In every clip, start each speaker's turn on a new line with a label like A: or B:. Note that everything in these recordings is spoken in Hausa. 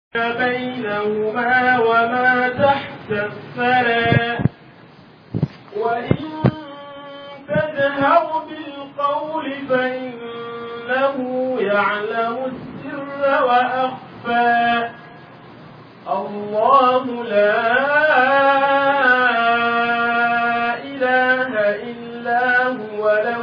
A: بينهما وما تحت الثرى وإن تجهر بالقول فإنه يعلم السر وأخفى الله لا إله إلا هو له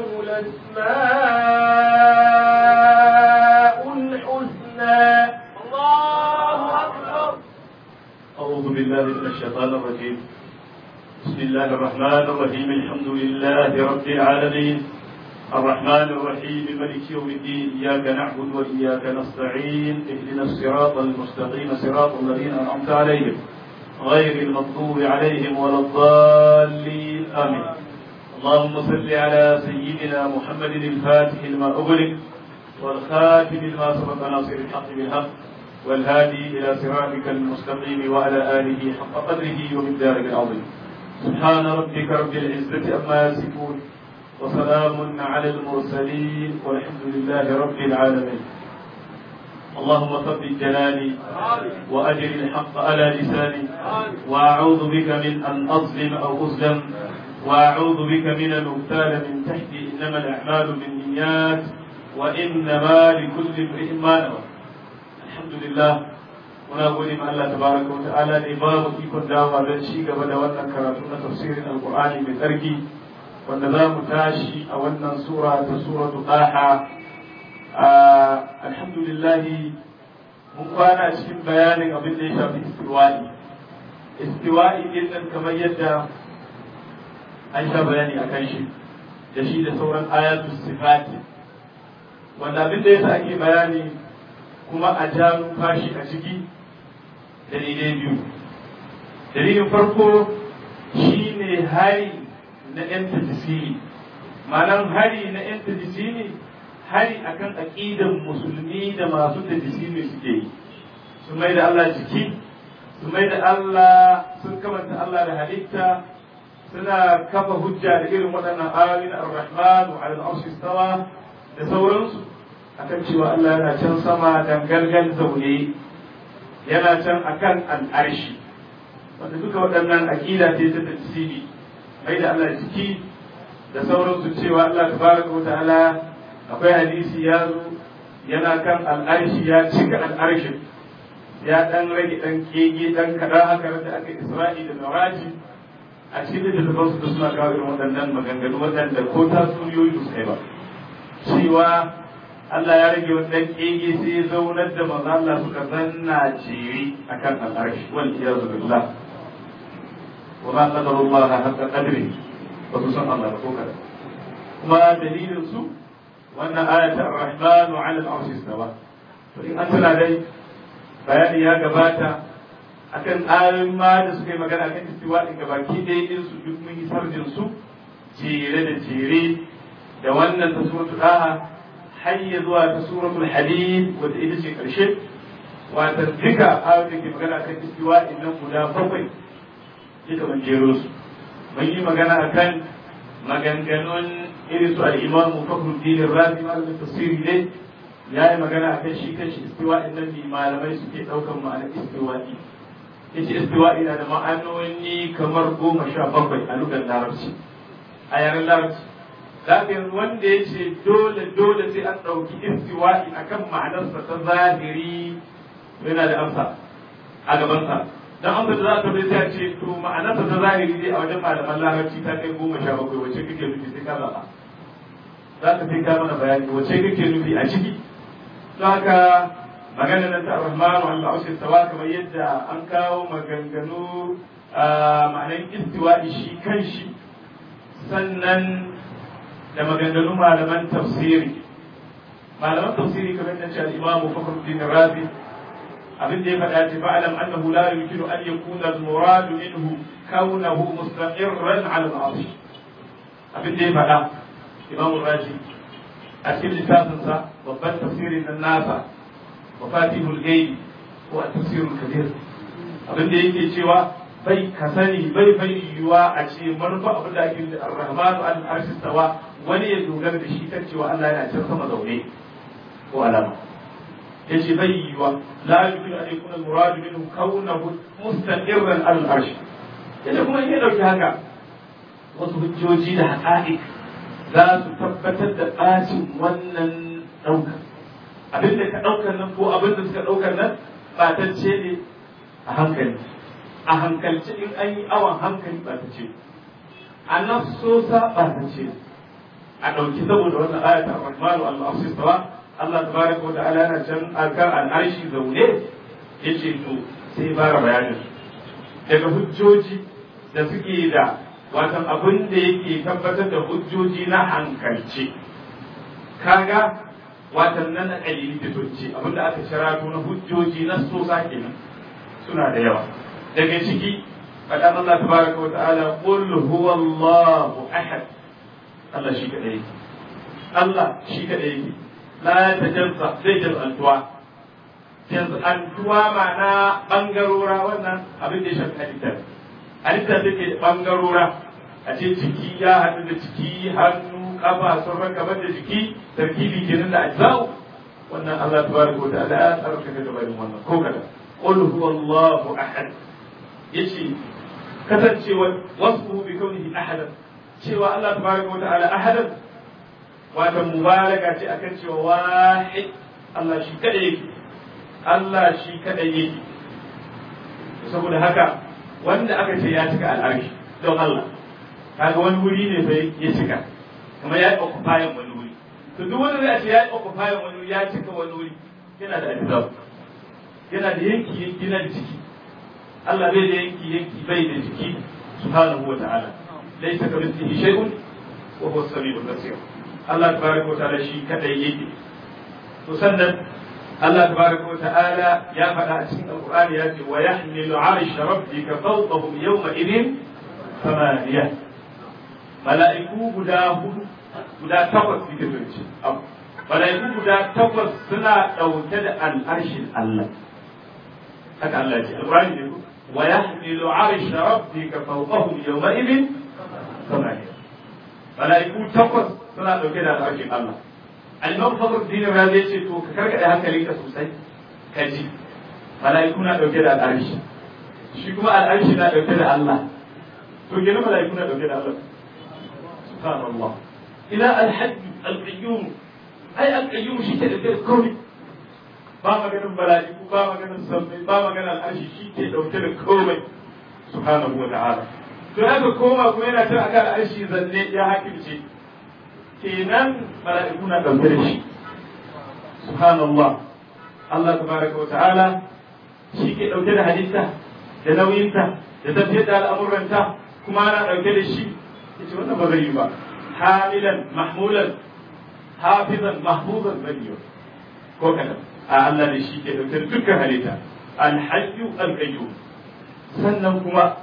A: الأسماء الحسنى. الله أكبر.
B: أعوذ بالله من الشيطان الرجيم. بسم الله الرحمن الرحيم. الحمد لله رب العالمين الرحمن الرحيم مالك يوم الدين. إياك نعبد وإياك نستعين. اهدنا الصراط المستقيم صراط الذين أنعمت عليهم غير المغضوب عليهم ولا الضالين آمين. اللهم صل على سيدنا محمد الفاتح لما أغلق والخاتم لما سبق ناصر الحق بالحق والهادي إلى صراطك المستقيم وعلى آله حق قدره ومقداره العظيم. سبحان ربك رب العزة عما يصفون وسلام على المرسلين والحمد لله رب العالمين. اللهم ثبت جلالي وأجر الحق على لساني وأعوذ بك من أن أظلم أو أظلم وأعوذ بك من أن أغتال من تحتي. إنما الأعمال بالنيات وإنما لكل امرئ ما نوى. Alhamdulillah muna gode ma Allah tabaraka wa ta'ala da ba mu ikon dawowa don ci gaba da wannan karatu na tafsirin alqur'ani mai tsarki wanda za mu tashi a wannan sura ta suratu Taha. Alhamdulillah mun kwana cikin bayanin abin da ya shafi istiwa'i din nan kamar yadda an sha bayani akan shi da sauran ayatul sifati wanda abin da yasa ake bayani kuma a ja numfashi a ciki dalilai biyu. Dalilin farko shi ne hari na ‘yan tajisiri, ma'anar hari na ‘yan tajisiri hari akan aƙidan musulmi da masu tajisiri suke yi, su mai da Allah jiki, su mai da Allah sun kamanta Allah da halitta, suna kafa hujja da irin waɗannan ayoyin ar-Rahman wa al-Arshi istawa da sauransu akan cewa Allah yana can sama dangalgal zaune, yana can akan al'arshi, wanda duka waɗannan aƙida ce ta tafsiri mai da Allah ciki da sauransu cewa Allah tabaraka wa ta'ala akwai hadisi ya zo yana kan al'arshi ya cika al'arshin ya dan rage dan kege dan kaɗan haka da aka Isra'i da Miraji a cikin littattafansu da suna kawo irin waɗannan maganganu waɗanda ko tatsuniyoyi su kai ba cewa Allah ya rage wani ɗan ƙege sai ya zaunar da manzo Allah suka zanna jere akan al'arshi wal iyazu billah wa ma qadara Allah haqqa qadri wa su san Allah ko kada kuma dalilin su wannan ayatu ar-rahman 'ala al-arshi istawa. To in an tana dai bayani ya gabata akan ayoyin ma da suka yi magana akan istiwa din gabaki ɗaya din su duk mun yi sarjin su jere da jere da wannan ta suratul Taha har ya zuwa ta suratul Hadid wata ita ce ƙarshe wata duka ayoyin da ke magana kan istiwa nan guda bakwai duka mun jero su. Mun yi magana akan maganganun irin su al-Imam Fakhruddin Razi malamin tafsiri ne ya yi magana akan shi kanshi istiwa nan ne malamai suke ɗaukar ma'anar istiwa'i. Yace istiwa'i na da ma'anoni kamar 17 a lugar Larabci a yaren Larabci. Lakin wanda ya ce dole sai an ɗauki istiwa'i a kan ma'anarsa ta zahiri yana da amsa a gabansa. Don amsa da za a tabbata sai a ce to ma'anarsa ta zahiri dai a wajen malaman larabci ta kai 17 wace kake nufi sai ka zaɓa. Za ka sai ka mana bayani wace kake nufi a ciki. Don haka maganar nan ta Ar-Rahman wa al-Arshi istawa kamar yadda an kawo maganganu ma'anar istiwa'i shi kanshi sannan da maganganun malaman tafsiri kamar da ce al-Imam Fakhruddin Razi abin da ya faɗa ce fa'alam annahu la yumkinu an yakuna al-murad minhu kaunahu mustaqirran 'ala al-'arsh. Abin da ya faɗa Imam Razi a cikin littafin sa babban tafsirin nan nasa Mafatihul Ghaib ko at-Tafsirul Kabir abin da yake cewa bai ka sani bai yiwuwa a ce manufa abin da ake da ar-Rahmanu al-Arshi istawa wani ya dogara da shi kan cewa Allah yana can sama zaune ko alama yace bai yiwa la yumkinu an yakuna al-murad minhu kaunahu mustaqirran al-arsh yace kuma in ya dauki haka wasu hujjoji da haqa'iq za su tabbatar da bacin wannan daukar abinda ka daukar nan ko abinda suka daukar nan batacce ne a hankali a hankalce in an yi awon hankali batacce a nafsosa batacce a ɗauki saboda wannan ayata ar-rahmanu al-arshi istawa Allah tabaraka wa ta'ala yana can akan al-arshi zaune yace to sai fara bayanin daga hujjoji da suke da watan abin da yake tabbatar da hujjoji na hankalce kaga watan nan na kalili fitoci abin da aka shirato na hujjoji na sosa kenan suna da yawa daga ciki faɗan Allah tabaraka wa ta'ala qul huwallahu ahad Allah shi kadai yake Allah shi kadai yake la tajazza zai jaz'antuwa jaz'antuwa ma'ana bangarora wannan abin da ya shafi halitta take da bangarora a ce jiki ya haɗu da jiki hannu kafa sun rakabar da jiki tarkibi kenan da ajza'u wannan Allah tabaraka wa ta'ala ya tsarkaka da bayan wannan ko kada qul huwallahu ahad yace kasancewa wasfu bi kaunihi ahadan cewa Allah tabaraka wa ta'ala ahadan wata mubaraka ce akan cewa wahid Allah shi kada yake Allah shi kada yake saboda haka wanda aka ce ya cika al'arshi don Allah kaga wani wuri ne sai ya cika kuma ya yi occupying wani wuri to duk wanda zai ce ya yi occupying wani wuri ya cika wani wuri yana da ajzab yana da yanki yanki na jiki Allah bai da yanki yanki bai da jiki subhanahu wa ta'ala laysa kamithlihi shay'un wa huwa as-sami'ul basir Allah tabaraka wa ta'ala shi kadai yake to sannan Allah tabaraka wa ta'ala ya faɗa a cikin alqur'ani ya ce wa yahmilu 'arsha rabbika fawqahum yawma idhin thamaniya mala'iku guda takwas suke zance mala'iku guda takwas suna ɗauke da al'arshin Allah haka Allah ce alqur'ani ne ko wa yahmilu 'arsha rabbika fawqahum yawma idhin thamaniya mala'iku takwas suna ɗauke da al'arshin Allah al-imam Fakhruddin Razi ya ce to ka karkade hankalinka sosai ka ji mala'iku na ɗauke da al'arshi shi kuma al'arshi na ɗauke da Allah to kenan mala'iku na ɗauke da Allah subhanallah ila al-hajj al-qayyum ai al-qayyum shi ke ɗauke da komai ba maganin mala'iku ba maganin sammai ba maganin al'arshi shi ke ɗauke da komai subhanahu wa ta'ala to haka koma kuma yana tun akan al'arshi zanne ya hakimce kenan mala'iku na ɗauke da shi subhanallah Allah tabaraka wa ta'ala shi ke ɗauke da halitta da nauyinta da tafiyar da al'amuranta kuma ana ɗauke da shi yace wannan ba zai yi ba hamilan mahmulan hafizan mahfuzan zai yi ko kadan a Allah ne shi ke ɗauke da dukkan halitta al-hayyu al-qayyum sannan kuma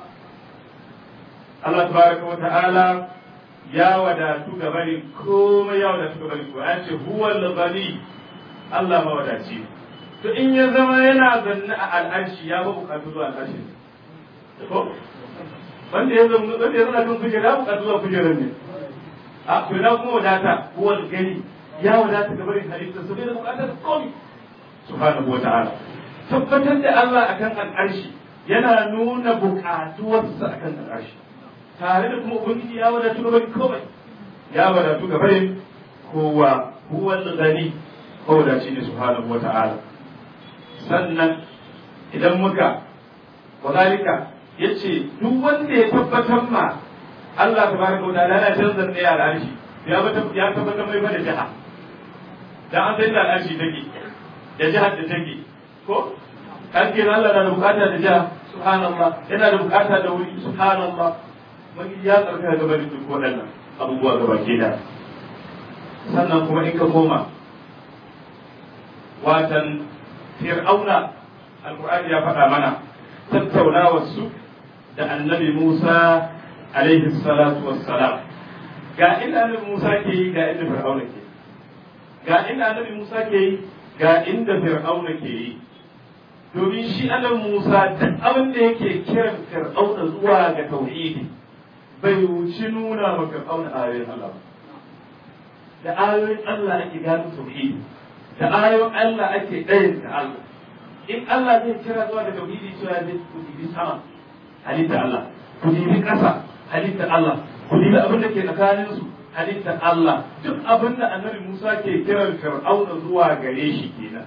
B: Allah tabaraka wa ta'ala ya wadatu ga bari komai ya wadatu ga bari ko an ce huwal ghani Allah ma wadaci to in ya zama yana zanne a al'arshi ya ba bukatu zuwa al'arshi ko wanda ya zama kan kujera bukatu zuwa kujerar ne a to na kuma wadata huwal ghani ya wadata ga bari halitta su bai da bukatar komai subhanahu wa ta'ala tabbatar da Allah akan al'arshi yana nuna bukatuwarsa akan al'arshi tare da kuma ubangiji ya wadatu gaban komai ya wadatu gaban kowa huwa al-ghani ko da shi ne subhanahu wa ta'ala sannan idan muka wadalika yace duk wanda ya tabbatar ma Allah tabaraka wa ta'ala yana canzar ne a arshi ya tabbatar mai da jaha dan an san da arshi take da jihar da take ko kan ke Allah na da bukata da jaha subhanallah yana da bukata da wuri subhanallah wani ya tsarka gaba da duk waɗannan abubuwa gaba ke da sannan kuma in ka koma watan fir'auna alkur'ani ya faɗa mana tattaunawar su da annabi Musa alaihi salatu wassalam ga inda annabi Musa ke yi ga inda fir'auna ke ga inda annabi Musa ke yi ga inda fir'auna ke yi domin shi annabi Musa duk abin da yake kiran fir'auna zuwa ga tauhidi bai wuci nuna ma fir'auna ayoyin Allah da ayoyin Allah ake gano tauhidi da ayoyin Allah ake ɗayan da Allah in Allah zai kira zuwa da tauhidi cewa zai ku dibi sama halitta Allah ku dibi ƙasa halitta Allah ku dibi abin da ke tsakanin su halitta Allah duk abin da annabi Musa ke kiran Fir'auna zuwa gare shi kenan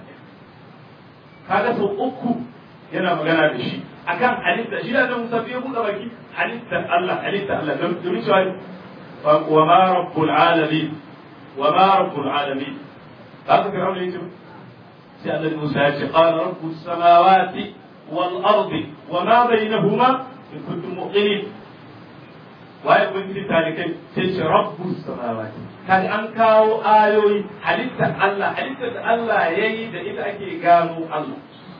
B: kaga sau uku yana magana da shi akan halitta shi da Musa bai buɗe baki halitta Allah domin cewa wa ma rabbul alamin wa ma rabbul alamin haka Fir'auna yace sai Allah Musa ya ce qala rabbus samawati wal ardi wa ma bainahuma in kuntum muqinin waye ubangiji talikai sai ce rabbus samawati kaga an kawo ayoyi halitta Allah halitta da Allah yayi da ita ake gano Allah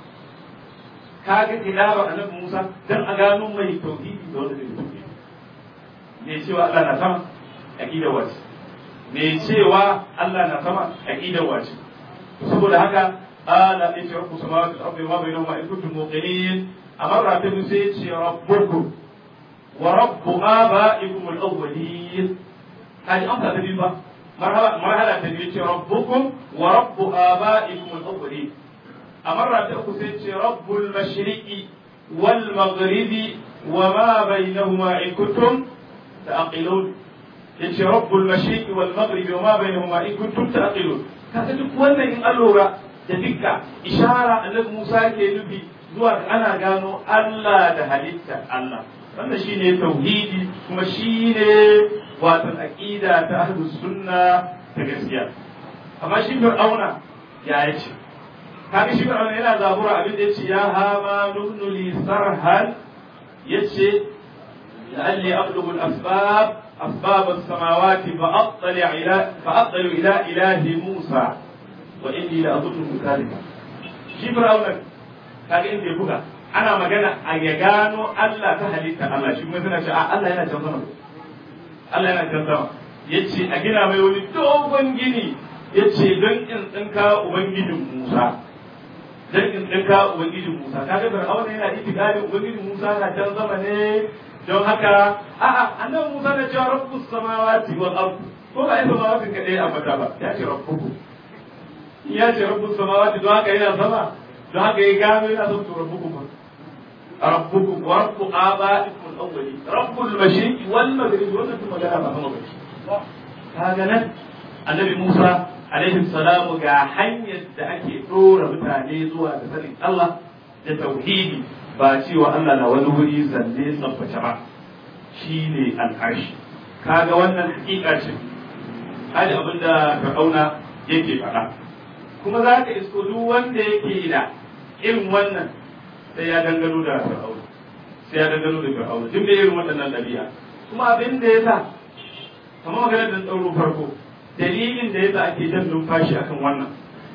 B: kaga tilawa annabi Musa dan a gano mai tauhidi da wanda bai tauhidi me cewa Allah na sama aqida wace me cewa Allah na sama aqida wace saboda haka ala in rabbu samawati wal ardi wa bainahuma in kuntum muqinin amara ta sai ce rabbukum wa rabbu abaikum al awwalin hadi amsa da biba marhala ta ce rabbukum wa rabbu abaikum al awwalin amara ta sai ce rabbul mashriqi wal maghribi wa ma bainahuma in kuntum ta'qilun yace rabbul mashriqi wal maghribi wa ma bainahuma in kuntum ta'qilun kaga duk wannan in allura da dukka ishara annabi Musa ke nufi zuwa ana gano Allah da halitta Allah wannan shine tauhidi kuma shine wato aqida ta ahlus sunna ta gaskiya amma shi Fir'auna ya yace kaga shi Fir'auna yana zabura abin da yace ya hama nubnuli sarhan yace la'alli ablughu al-asbab أسباب السماوات فأطلع إلى إله موسى وإني لأظنه كاذبا shi Fir'auna kaga inda ya buga ana magana a ya gano Allah ta halitta Allah shi kuma suna cewa Allah yana can sama Allah yana can sama yace a gina mai wani dogon gini yace don in tsinka ubangijin Musa kaga Fir'auna yana itikadin ubangijin Musa na can sama ne don haka annabi Musa na cewa rabbus samawati wal ard ko ba ai samawati kadai a fata ba ya ce rabbuku ya ce rabbus samawati don haka yana sama don haka ya gano yana son rabbuku ba rabbuku wa rabbu abaikum al-awwali rabbul mashriqi wal maghribi wannan kuma magana ba sama ba kaga nan annabi Musa alaihi salamu ga hanyar da ake dora mutane zuwa da sanin Allah da tauhidi ba cewa Allah na wani wuri zanne tsabbace ba shi ne al'arshi kaga wannan hakika ce hali abinda Fir'auna yake faɗa kuma za ka isko duk wanda yake da irin wannan sai ya dangano da Fir'auna duk da irin waɗannan ɗabi'a kuma abin da ya sa kamar maganar da tsaro farko dalilin da ya sa ake jan numfashi akan wannan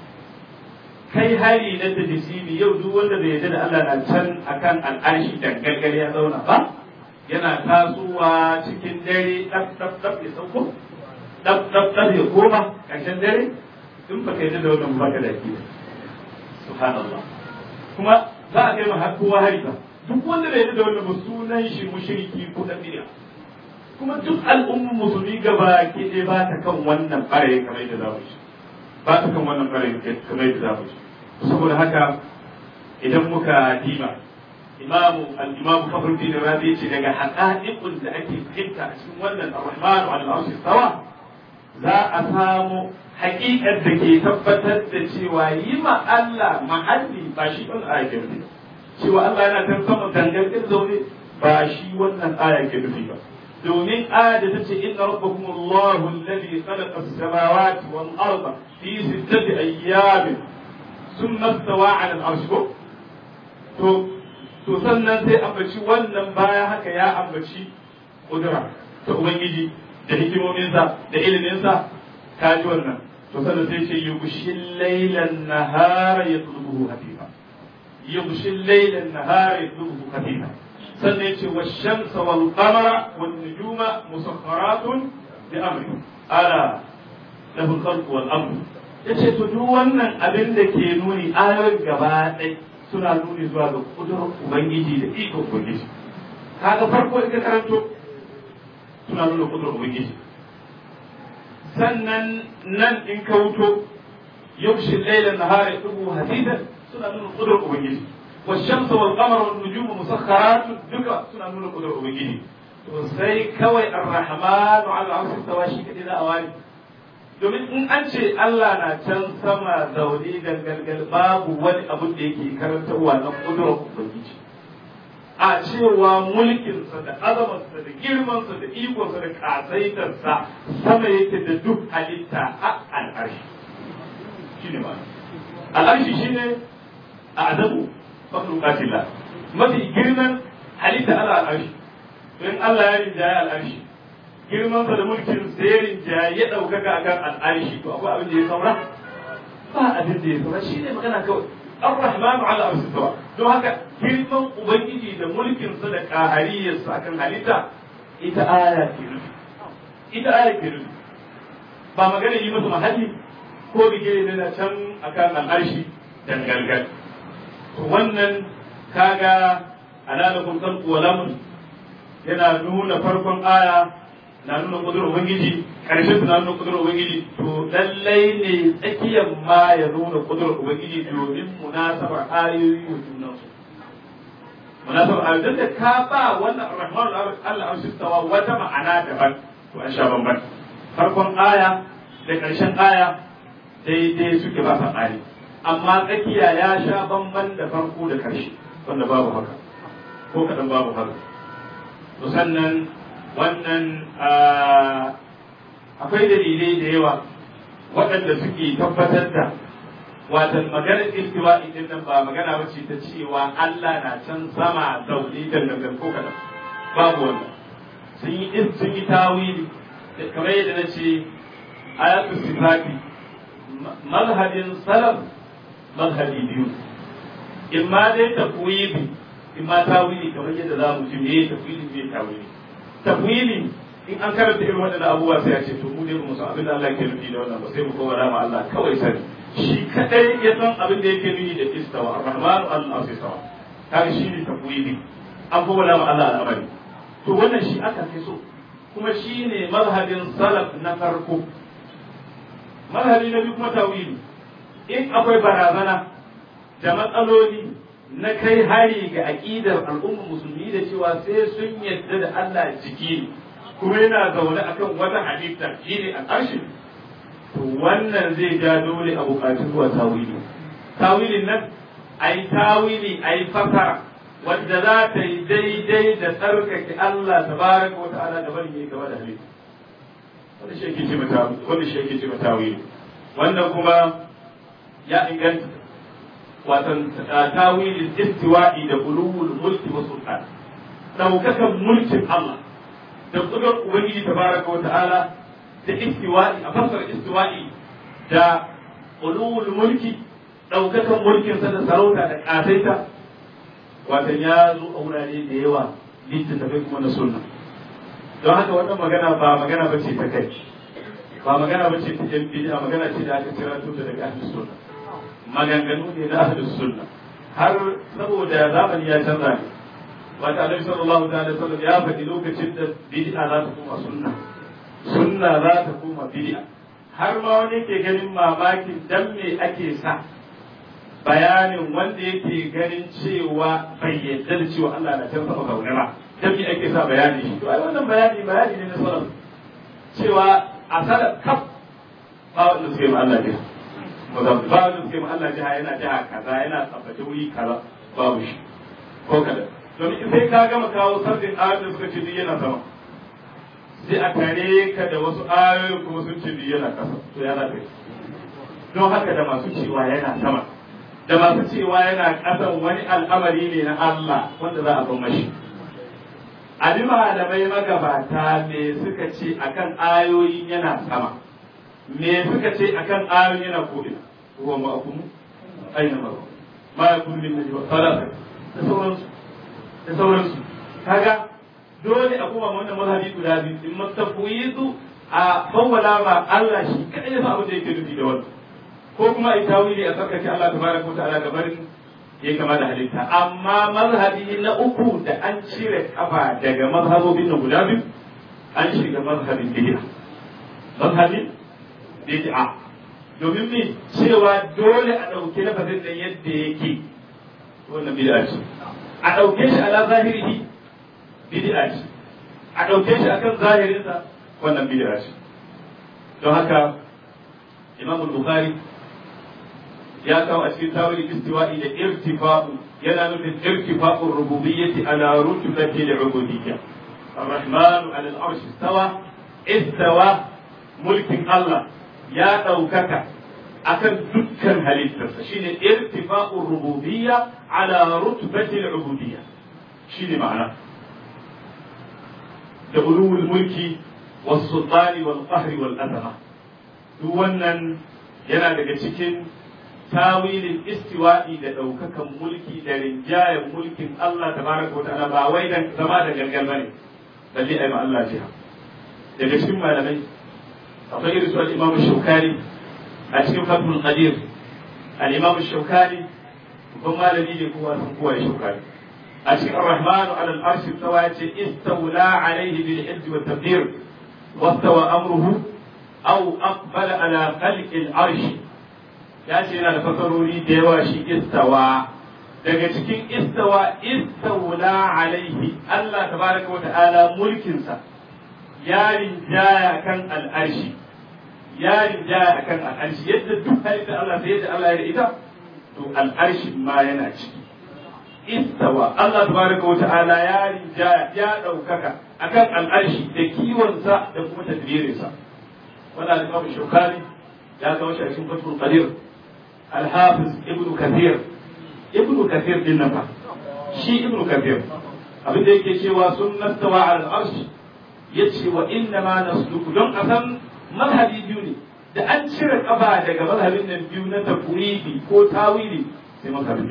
B: kai hari na tajisimi yau duk wanda bai yarda da Allah na can akan al'arshi dangalgal ya zauna ba yana tasowa cikin dare dab ya sauko dab ya koma ƙarshen dare in ba ka yarda da wannan ba ka da ki subhanallah kuma za a kai ma har kowa hari ba duk wanda bai yarda da wannan ba sunan shi mushriki ko dan bid'a kuma duk al'ummar musulmi gaba ke dai ba ta kan wannan bare kamar yadda za mu shi ba ta kan wannan bare kamar yadda za mu shi saboda haka idan muka diba al-imamu Fakhruddin Razi ce daga haqa'iqun da ake fahimta a cikin wannan ar-rahman wa al-arshi sawa za a samu haƙiƙar da ke tabbatar da cewa yi ma Allah mahalli ba shi ɗan aya ke nufi cewa Allah yana kan sama dangantin zaune ba shi wannan aya ke nufi ba domin aya da ta ce inna rabbakum Allahu alladhi khalaqa as-samawati wal arda fi sittati ayyamin ثم استوى على العرش to sannan sai ambaci wannan baya haka ya ambaci kudura ta ubangiji da hikimominsa da iliminsa ka ji wannan to sannan sai ce yughshil laylan nahara yatlubuhu hafifa sannan ya ce wash-shamsa wal qamara wan nujuma musakharatun bi amri ala lahu al-khalqu wal amru ya ce to duk wannan abin da ke nuni ayoyin gaba ɗai suna nuni zuwa ga kudurar ubangiji da ikon ubangiji kaga farko in ka karanto suna nuna kudurar ubangiji sannan nan in ka wuto yumshi al-layla an-nahara yatubu hadidan suna nuna qudrar ubangiji wash-shamsu wal-qamaru wan-nujumu musakharatun duka suna nuna qudrar ubangiji to sai kawai ar-rahmanu 'ala al-'arshi istawa shi kadai da awani domin in an ce Allah na can sama zaune gangalgal babu wani abu da yake karantarwa na kudurar ubangiji a cewa mulkinsa da azamarsa da girmansa da ikonsa da kasaitarsa sama yake da duk halitta a al'arshi shi ne ba al'arshi shi ne a azabu makhluqatillah mafi girman halitta ala al'arshi don Allah ya rinjaye al'arshi girmansa da mulkin sayarin ja ya ɗaukaka akan al'arshi to akwai abin da ya saura ba abin da ya saura shi ne magana kawai ar-rahmanu ala arshi tawa don haka girman ubangiji da mulkinsa da qahariyarsa akan halitta ita aya ke nufi ba magana yi masa mahalli ko bige ne na can akan al'arshi dangalgal to wannan kaga alalakum khalqu wa lamun yana nuna farkon aya na nuna kudurar ubangiji karshen su na nuna kudurar ubangiji to lallai ne tsakiyar ma ya nuna kudurar ubangiji domin munasabar ayoyi wa junansu munasabar ayoyi da ka ba wannan rahman Allah arshistawa wata ma'ana daban to an sha bamban farkon aya da karshen aya daidai suke ba sa tsari amma tsakiya ya sha bamban da farko da karshe wanda babu haka ko kadan babu haka to sannan wannan akwai dalilai da yawa waɗanda suke tabbatar da watan maganar istiwa'i din nan ba magana ba ce ta cewa Allah na can sama zaune da gangan ko kadan babu wannan sun yi tawili kamar yadda na ce ayatul sifati mazhabin salaf mazhabi biyu imma dai tafwidi imma tawili kamar yadda za mu ji me tafwidi me tawili tafwili in an karanta irin waɗannan abubuwa sai a ce to mu dai mu san abin da Allah yake nufi da wannan ba sai mu kowara ma Allah kawai sani shi kadai ya san abin da yake nufi da istawa ar-rahmanu al-asistawa kaga shi ne tafwili an kowara ma Allah al'amari to wannan shi aka fi so kuma shi ne mazhabin salaf na farko mazhabi na biyu kuma tawili in akwai barazana da matsaloli na kai hari ga aƙidar al'ummar musulmi da cewa sai sun yadda da Allah jiki kuma yana zaune akan wata halitta shine a ƙarshe to wannan zai ja dole a buƙaci zuwa tawili tawilin nan ai tawili ai fasara wanda za ta yi daidai da tsarkake Allah tabaraka wa ta'ala da bari ne gaba da halitta wanda shi yake ce tawili wannan kuma ya inganta watan tawilin istiwa'i da ulul mulki wa sultan daukakan mulkin Allah da kudar ubangiji tabaraka wa ta'ala da istiwa'i a fasar istiwa'i da ulul mulki daukakan mulkin sa da sarauta da kasaita watan ya zo a wurare da yawa littattafai kuma na sunna don haka wannan magana ba magana bace ta kai ba magana bace ta yan bid'a magana ce da aka kira tuta daga ahlus sunna maganganu ne na ahlus sunna har saboda zamani ya canza ne wata Annabi sallallahu alaihi wasallam ya faɗi lokacin da bid'a za ta koma sunna za ta koma bid'a har ma wani ke ganin mamakin dan me ake sa bayanin wanda yake ganin cewa bai yadda da cewa Allah na can sama zaune ba dan me ake sa bayani shi to ai wannan bayani ne na salaf cewa a salaf kaf ba wanda suke ma Allah ne ba wanda suke ma Allah jiha yana jiha kaza yana tsabbace wuri kaza babu shi ko kada don sai ka gama kawo sardin ayoyin da suka ce duk yana sama sai a tare ka da wasu ayoyin kuma sun ce duk yana kasa to ya zaɓe don haka da masu cewa yana sama da masu cewa yana kasan wani al'amari ne na Allah wanda za a ban mashi abi malamai magabata me suka ce akan ayoyin yana sama me suka ce akan ayoyin yana ko'ina ruwa ma'akumu aina maro ma ya kun min najwa salasa da sauransu kaga dole a kuma wannan mazhabi guda biyu in mastafwizu a fawwala ma Allah shi kadai ya abin da yake nufi da wannan ko kuma ai tawili a tsarkake Allah tabaraka wa ta'ala gabarin ya kama da halitta amma mazhabi na uku da an cire kafa daga mazhabobin na guda biyu an shiga mazhabin bid'a mazhabin bid'a domin me cewa dole a ɗauki lafazin nan yadda yake wannan bid'a ce a ɗauke shi ala zahirihi bid'a ce a ɗauke shi akan zahirinsa wannan bid'a ce don haka Imam Bukhari ya kawo a cikin tawili istiwa'i da irtifa'u yana nufin irtifa'ur rububiyyati ala rutbati al-ubudiyya ar-rahmanu 'ala al-'arshi istawa mulkin Allah ya ɗaukaka akan dukkan halittarsa shine irtifa'ur rububiyya ala rutbati al-ubudiyya shine ma'ana da ulul mulki was sultani wal qahri wal azama duk wannan yana daga cikin tawilin istiwa'i da ɗaukakan mulki da rinjayen mulkin Allah tabaraka wa ta'ala ba wai dan zama da gangan bane balle ai ma Allah jiha daga cikin malamai akwai irin su al-Imam Shawkani a cikin Fathul Qadir al-Imam Shawkani babban malami ne kowa san kowa Shawkani a cikin Ar-Rahman 'ala al-Arsh istawa yace istawla alayhi bil hizb wa tadbir wastawa amruhu aw aqbala ala khalqi al-arsh ya ce yana da fasarori da yawa shi istawa daga cikin istawa istawla alaihi Allah tabaraka wa ta'ala mulkinsa ya rinjaya kan al'arshi ya rinjaya kan al'arshi yadda duk halitta Allah sai yadda Allah ya da ita to al'arshi ma yana ciki istawa Allah tabaraka wa ta'ala ya rinjaya ya daukaka akan al'arshi da kiwonsa da kuma tadbirinsa wannan al-Imam Shawkani ya kawo shi a cikin Fathul Qadir الحافظ ابن كثير din nan fa shi ibn kathir abin da yake cewa sunna stawa ala al-arsh yace wa inna ma nasluku don asan mazhabi biyu ne da an cire kafa daga mazhabin nan biyu na tafwidi ko tawili sai mazhabin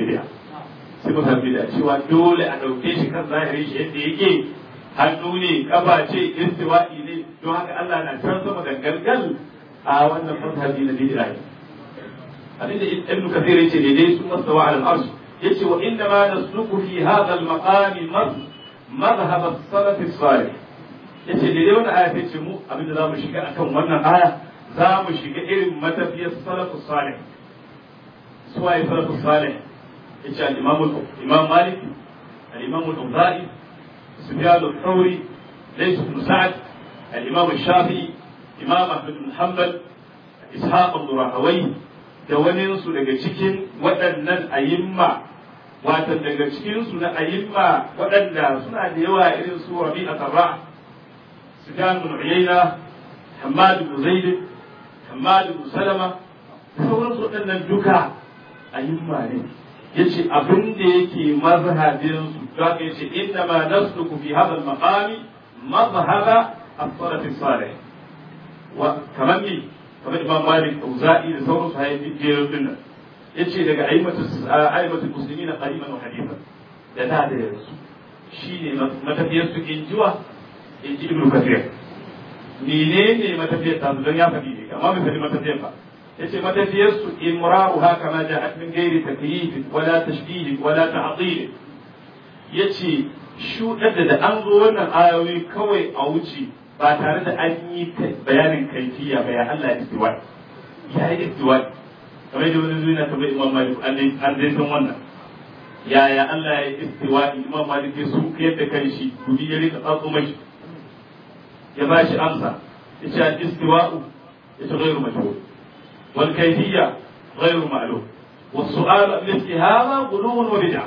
B: bid'a cewa dole a dauke shi kan zahirin shi yadda yake hannu ne kafa ce istiwa'i ne don haka Allah na can sama gangalgal a wannan mazhabi na bid'a abinda ibn kathir yace daidai sun mastawa ala al-arsh yace wa inna ma nasluku fi hadha al-maqam madhhab as-salaf as-salih yace daidai wannan aya ce mu abinda zamu shiga akan wannan aya zamu shiga irin matafiyar salaf as-salih suwaye salaf as-salih yace al-imam Malik al-imam al-Awza'i Sufyan al-Thawri Layth ibn Sa'd al-imam al-Shafi'i imam Ahmad ibn Hanbal Ishaq ibn Rahawayh da waninsu daga cikin waɗannan ayimma wato daga cikinsu na ayimma waɗanda suna da yawa irin su Rabi al-Qarra Sufyan bin Uyayna Hammad bin Zaid Hammad bin Salama da sauransu waɗannan duka ayimma ne yace abin da yake mazhabin su da yace inna ma nasluku fi hadha al-maqami madhhaba as-salaf as-salih wa kamar Imam Malik Auza'i da sauransu hayafi jerin dinnan yace daga aimatul muslimin qadiman wa hadithan da da yanzu shine matafiyar su injiwa inji Ibn Kathir menene matafiyar ta don ya faɗi ne amma bai faɗi matafiyar ba yace matafiyar su imra'uha kama ja'at min ghairi takyif wala tashbih wala ta'dil yace shudar da an zo wannan ayoyi kawai a wuce ba tare da an yi bayanin kaifiya ba ya Allah istiwa ya yi istiwa kamar da wani zuwa ta bai Imam Malik an dai san wannan yaya Allah ya yi istiwa Imam Malik ya su yadda kan shi kudi ya rika tsatso mashi ya ba shi amsa yace al-istiwa'u yace ghairu majhul wal kayfiyya ghairu ma'lum was su'al al-istihaba ghuluwun wa bid'ah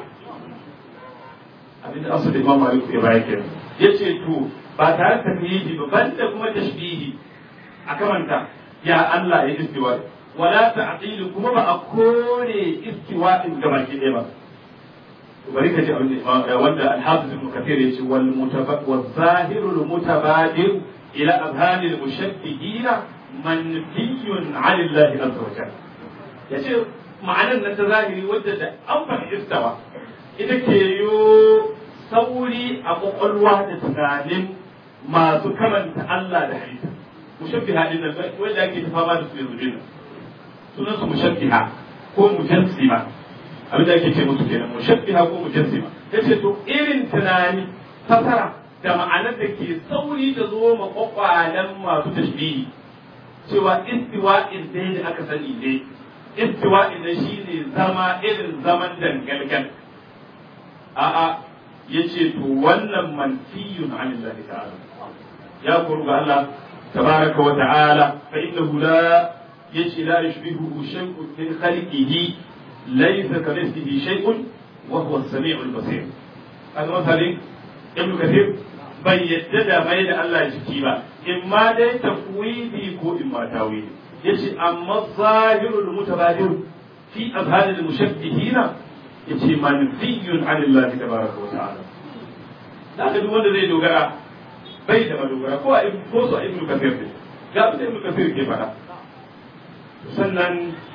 B: abin da asali Imam Malik ya bayar kenan yace to ba tare da tafiyiji ba banda kuma tashbihi a kamanta ya Allah ya istiwa wala ta'til kuma ba a kore istiwa din gaba ki ba bari ka ji abin da wanda al-Hafiz Ibn Kathir yace wal zahiru al-mutabadir ila abhan al-mushabbihin manfiyun 'ala Allah azza wa jalla yace ma'anar nan ta zahiri wadda da an faɗi istawa ita ke yo sauri a kwakwalwa da tunanin masu karanta Allah da halitta mushabbiha din nan wanda ake ta fama da su yanzu din sunan su mushabbiha ko mujassima abin da ake ce musu kenan mushabbiha ko mujassima yace to irin tunani fasara da ma'anar da ke sauri da zo ma kwakwalan masu tashbihi cewa istiwa'in dai da aka sani ne istiwa'in da shine zama irin zaman dangalgal a'a yace to wannan manfiyun anillahi ta'ala ya kurga Allah tabaraka wa ta'ala fa innahu la yace la yushbihu shay'un min khalqihi laysa kamithlihi shay'un wa huwa as-sami'ul basir kaga masalin ibnu kathir bai yadda da mai da Allah jiki ba in ma dai tafwidi ko in ma tawili yace amma zahirul mutabadir fi azhanil mushabbihina yace manfiyun anillahi tabaraka wa ta'ala da duk wanda zai dogara bai da madogara ko a ko so ibnu kathir ne ga da ibnu kathir ke fara sannan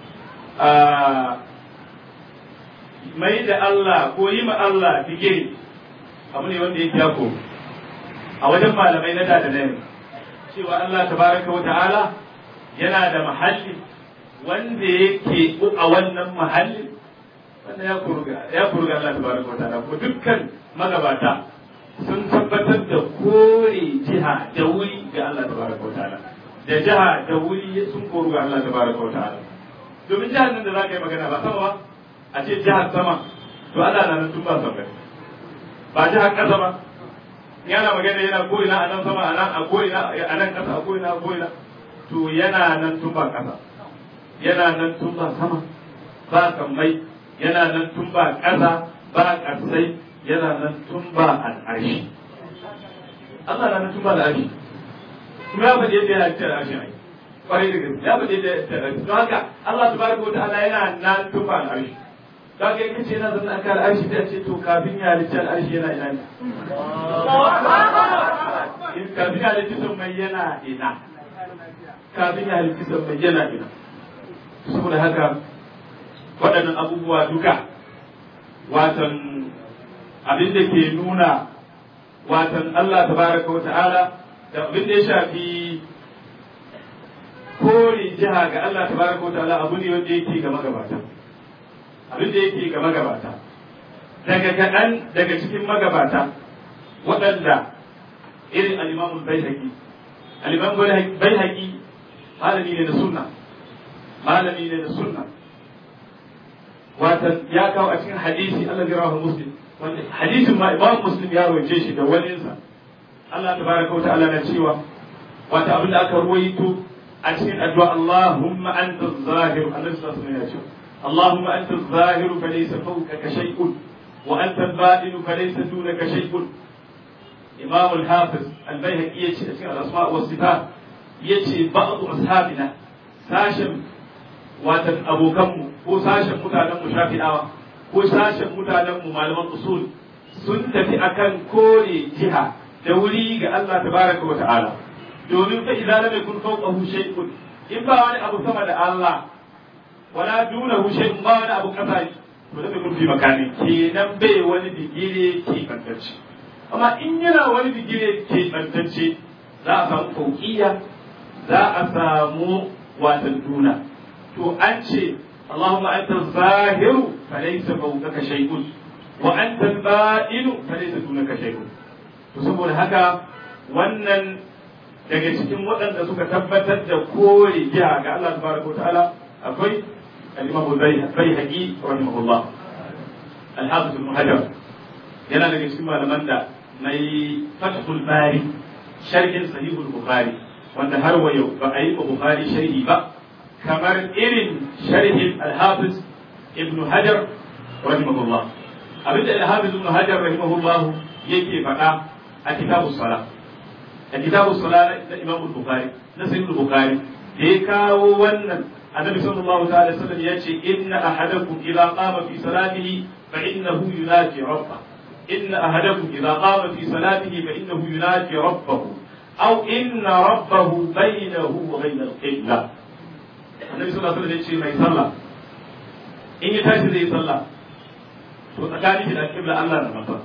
B: mai da Allah ko yi ma Allah digiri abu ne wanda yake yako a wajen malamai na da nan cewa Allah tabaraka wa ta'ala yana da mahalli wanda yake a wannan mahalli wanda ya kurga Allah tabaraka wa ta'ala ko dukkan magabata sun tabbatar da kore jiha da wuri ga Allah tabaraka wa ta'ala da jiha da wuri sun koru ga Allah tabaraka wa ta'ala domin jihar nan da za ka yi magana ba sama ba a ce jihar sama to Allah na nan tun ba sama ba jihar ƙasa ba yana magana yana ko'ina a nan sama a nan a ko'ina a nan ƙasa a ko'ina a ko'ina to yana nan tun ba ƙasa yana nan tun ba sama ba sammai yana nan tun ba ƙasa ba ƙasai yana nan tun ba al'arshi Allah na nan tun ba al'arshi kuma ya faɗi yadda ya halitta al'arshi ai kwarai da gaske ya faɗi yadda ya halitta al'arshi don haka Allah tabaraka wa ta'ala yana nan tun ba al'arshi don haka yake ce na zan aka al'arshi ta ce to kafin ya halitta al'arshi yana ina ne kafin ya halitta sun mai yana ina kafin ya halitta sun mai yana ina saboda haka waɗannan abubuwa duka watan abin da ke nuna watan Allah tabaraka wa ta'ala da abin da ya shafi kore jiha ga Allah tabaraka wa ta'ala abu ne wanda yake ga magabata abin da yake ga magabata daga kaɗan daga cikin magabata waɗanda irin al-Imam al-Baihaqi al-Imam al-Baihaqi malami ne da sunna malami ne da sunna watan ya kawo a cikin hadisi Allah ya rawahu Muslim wanda hadisin ma Imam Muslim ya rawaje shi da waninsa Allah tabaraka wa ta'ala na cewa wata abin da aka ruwaito a cikin addu'a Allahumma anta az-zahir Allah sallallahu alaihi wasallam ya ce Allahumma anta az-zahir fa laysa fawqaka shay'un wa anta al-batin fa laysa dunaka shay'un Imam al-Hafiz al-Baihaqi yace a cikin al-asma' wa sifat yace ba'd ashabina sashin watan abokanmu ko sashen mutanenmu shafi'awa ko sashen mutanenmu malaman usul sun tafi akan kore jiha da wuri ga Allah tabaraka wa ta'ala domin fa idza lam yakun fawqahu shay'un in ba wani abu sama da Allah wala dunahu shay'un ba wani abu kasa to da kun fi makani kenan bai wani digire ke bantacce amma in yana wani digire ke bantacce za a samu fauqiyya za a samu watan duna to an ce اللهم أنت الظاهر فليس فوقك شيء وأنت الباطن فليس دونك شيء saboda haka wannan daga cikin waɗanda suka tabbatar da kore jiha ga Allah tabaraka wa ta'ala akwai al-Imam al-Baihaqi rahimahullah al-Hafiz ibn Hajar yana daga cikin malaman da nayi Fathul Bari sharhin Sahih al-Bukhari wanda har wa yau ba a yi Bukhari sharhi ba kamar irin sharhin al-Hafiz ibn Hajar rahimahullah abinda al-Hafiz ibn Hajar rahimahullah yake faɗa a kitabu sala da Imam Bukhari na Sahih Bukhari da ya kawo wannan annabi sallallahu alaihi wasallam ya ce inna ahadakum idza qama fi salatihi fa innahu yunaji rabbah inna ahadakum idza qama fi salatihi fa innahu yunaji rabbahu aw inna rabbahu bainahu wa bainal qibla annabi sallallahu alaihi wasallam ya ce mai sallah in ya tashi zai sallah to tsakanin da qibla Allah na masa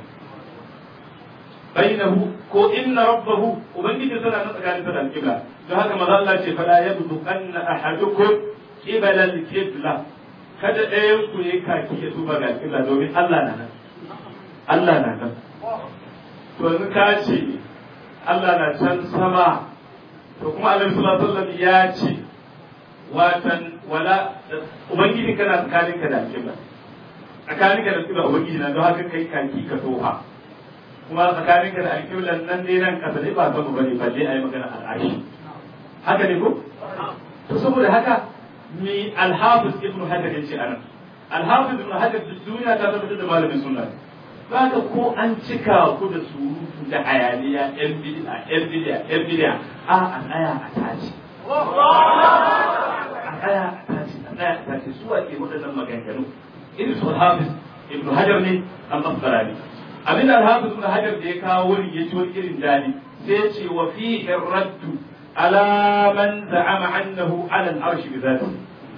B: bainahu ko inna rabbahu ubangiji tana nan tsakanin da qibla don haka manzo Allah ce fala yabdu anna ahadukum qibla al-qibla kada ɗayan ku yayi kaki ya tuba ga qibla domin Allah na nan Allah na nan to in ka ce Allah na can sama to kuma Annabi sallallahu alaihi wasallam ya ce watan wala ubangiji kana tsakaninka da alƙibla tsakaninka da alƙibla ubangiji na don haka kai kaki ka toha kuma tsakaninka da alƙiblan nan dai nan kasa ne ba samu bane balle ayi magana al'ashi haka ne ko to saboda haka mi al-hafiz ibn hajar yace anan al-hafiz ibn hajar duniya ta tabbatar da malamin sunna ba ka ko an cika ku da surutu da hayaniya yan bid'a a tsaya a tashi a tashi su ake waɗannan maganganu irin su al-hafiz ibn hajar ne al-asqalani abin al-hafiz ibn hajar da ya kawo wani ya ci wani irin dani sai ya ce wa fi raddu ala man za'ama annahu ala al-arsh bi dhati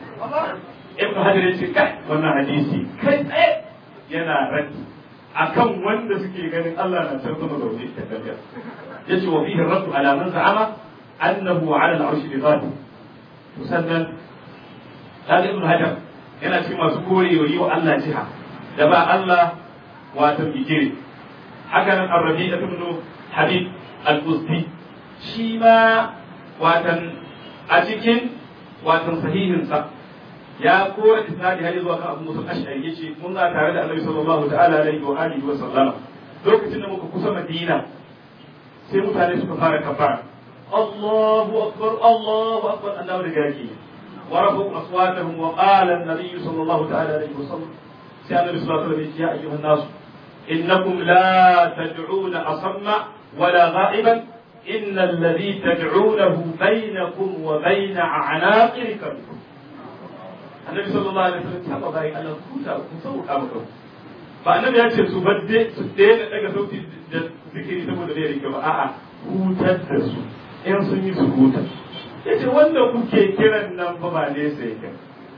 B: ibn hajar ya ce kai wannan hadisi kai tsaye yana raddi akan wanda suke ganin Allah na can sama da wani ta tafiya yace wa fihi raddu ala man za'ama annahu ala al-arsh bi dhati sannan kaga ibn hajar yana cikin masu korewa yi wa Allah jiha da ba Allah wato bigire haka nan ar-rabi'a ibn habib al-qusti shi ma watan a cikin watan sahihin sa ya kora isnadi har zuwa kan Abu Musa al-Ash'ari yace mun ga tare da Annabi sallallahu ta'ala alaihi wa alihi wa sallama lokacin da muka kusa Madina sai mutane suka fara kafara Allahu akbar annabi da gaki ورفعوا أصواتهم وقال النبي صلى الله تعالى عليه وسلم سأل النبي صلى الله عليه وسلم يا أيها الناس إنكم لا تدعون أصم ولا غائبا إن الذي تدعونه بينكم وبين أعناق ركبكم النبي صلى الله عليه وسلم كما باي الله كوتا كوسو كامكم فالنبي يأتي سدين daga sauti da zikiri saboda bai rike ba a'a hutar da su in sun yi su hutar yace wanda kuke kiran nan fa ba ne sai kai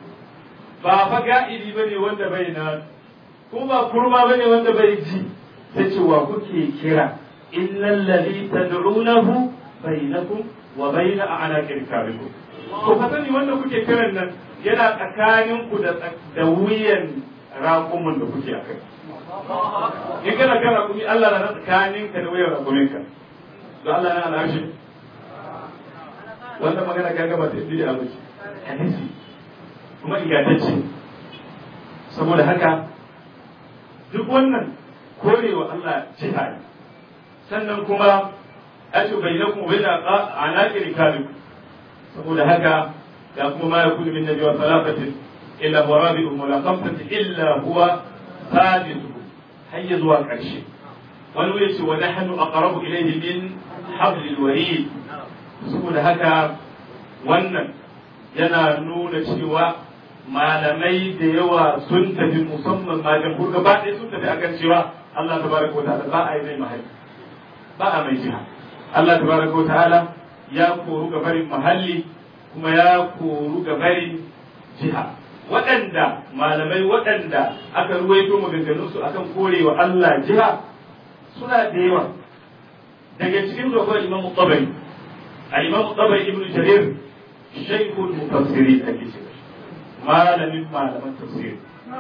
B: ba fa ga'idi bane wanda bai na kuma ba kurma bane wanda bai ji yace wa kuke kira innal ladhi tad'unahu bainakum wa bain a'naqil kabikum to fa sani wanda kuke kiran nan yana tsakanin ku da wuyan raƙumin da kuke akai in kana kira kuma Allah na tsakanin ka da wuyan raƙumin ka to Allah na al'arshi wannan magana ka gaba ta ibidi a bace hadisi kuma ingantacce saboda haka duk wannan korewa Allah jiha sannan kuma ace bainakum baina anaqi rikabik saboda haka da kuma ma yakunu min najwa thalathatin illa huwa rabi'uhum wa la khamsatin illa huwa sadisuhum hayya zuwa karshe wani wuri ce wa nahnu aqrabu ilayhi min hablil warid saboda haka wannan yana nuna cewa malamai da yawa sun tafi musamman ma jamhur gaba ɗaya sun tafi akan cewa Allah tabaraka wa ta'ala ba a yi mai mahalli ba a mai jiha Allah tabaraka wa ta'ala ya koru ga barin mahalli kuma ya koru ga barin jiha waɗanda malamai waɗanda aka ruwaito maganganunsu akan korewa Allah jiha suna da yawa daga cikin zuwa Imam Tabari الإمام الطبري ابن جرير شيخ المفسرين أكيد ما لم التفسير